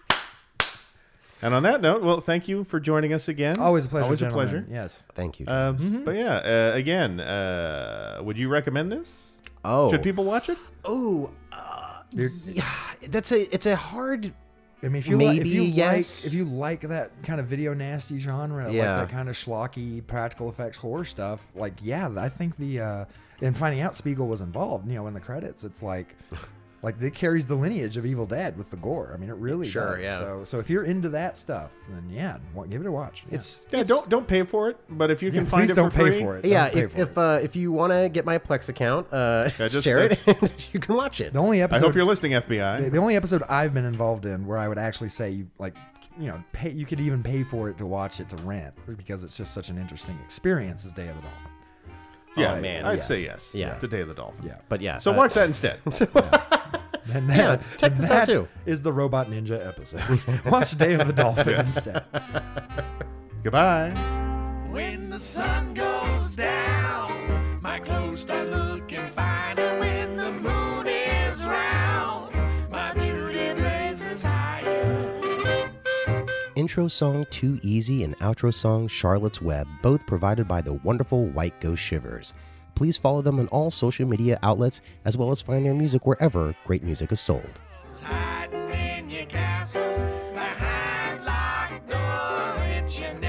And on that note, well, thank you for joining us again. Always a pleasure. Always a gentlemen. pleasure. Yes. Thank you. Um, James. But yeah, uh, again, uh, would you recommend this? oh, Should people watch it? Oh, uh, yeah, that's a it's a hard I mean, if you like, if Maybe, you yes. like, if you like that kind of video nasty genre, Yeah. like that kind of schlocky practical effects horror stuff, like yeah, I think the uh, and finding out Spiegel was involved, you know, in the credits, it's like, like it carries the lineage of Evil Dead with the gore. I mean, it really Sure, does. yeah. So, so if you're into that stuff, then yeah, wa- give it a watch. Yeah. It's Yeah, don't don't pay for it, but if you Yeah, can find please it don't for pay free, for it. yeah. Don't pay If for if it. uh, if you want to get my Plex account, uh, Yeah, just, share uh, it. And you can watch it. the only I episode hope you're listening, F B I. The, the only episode I've been involved in where I would actually say you like, you know, pay. You could even pay for it to watch it to rent because it's just such an interesting experience. Is Day of the Dolphin. yeah, Oh, man, I'd yeah. say yes. Yeah. The Day of the Dolphin. Yeah. But yeah. So uh, watch that instead. And that, Yeah, check and this out, that too. is the Robot Ninja episode. Watch Day of the Dolphin instead. Goodbye. When the sun goes down, my clothes start looking finer. When the moon is round, my beauty blazes higher. Intro song Too Easy and outro song Charlotte's Web, both provided by the wonderful White Ghost Shivers. Please follow them on all social media outlets, as well as find their music wherever great music is sold. Hiding in your castles, behind locked doors, itching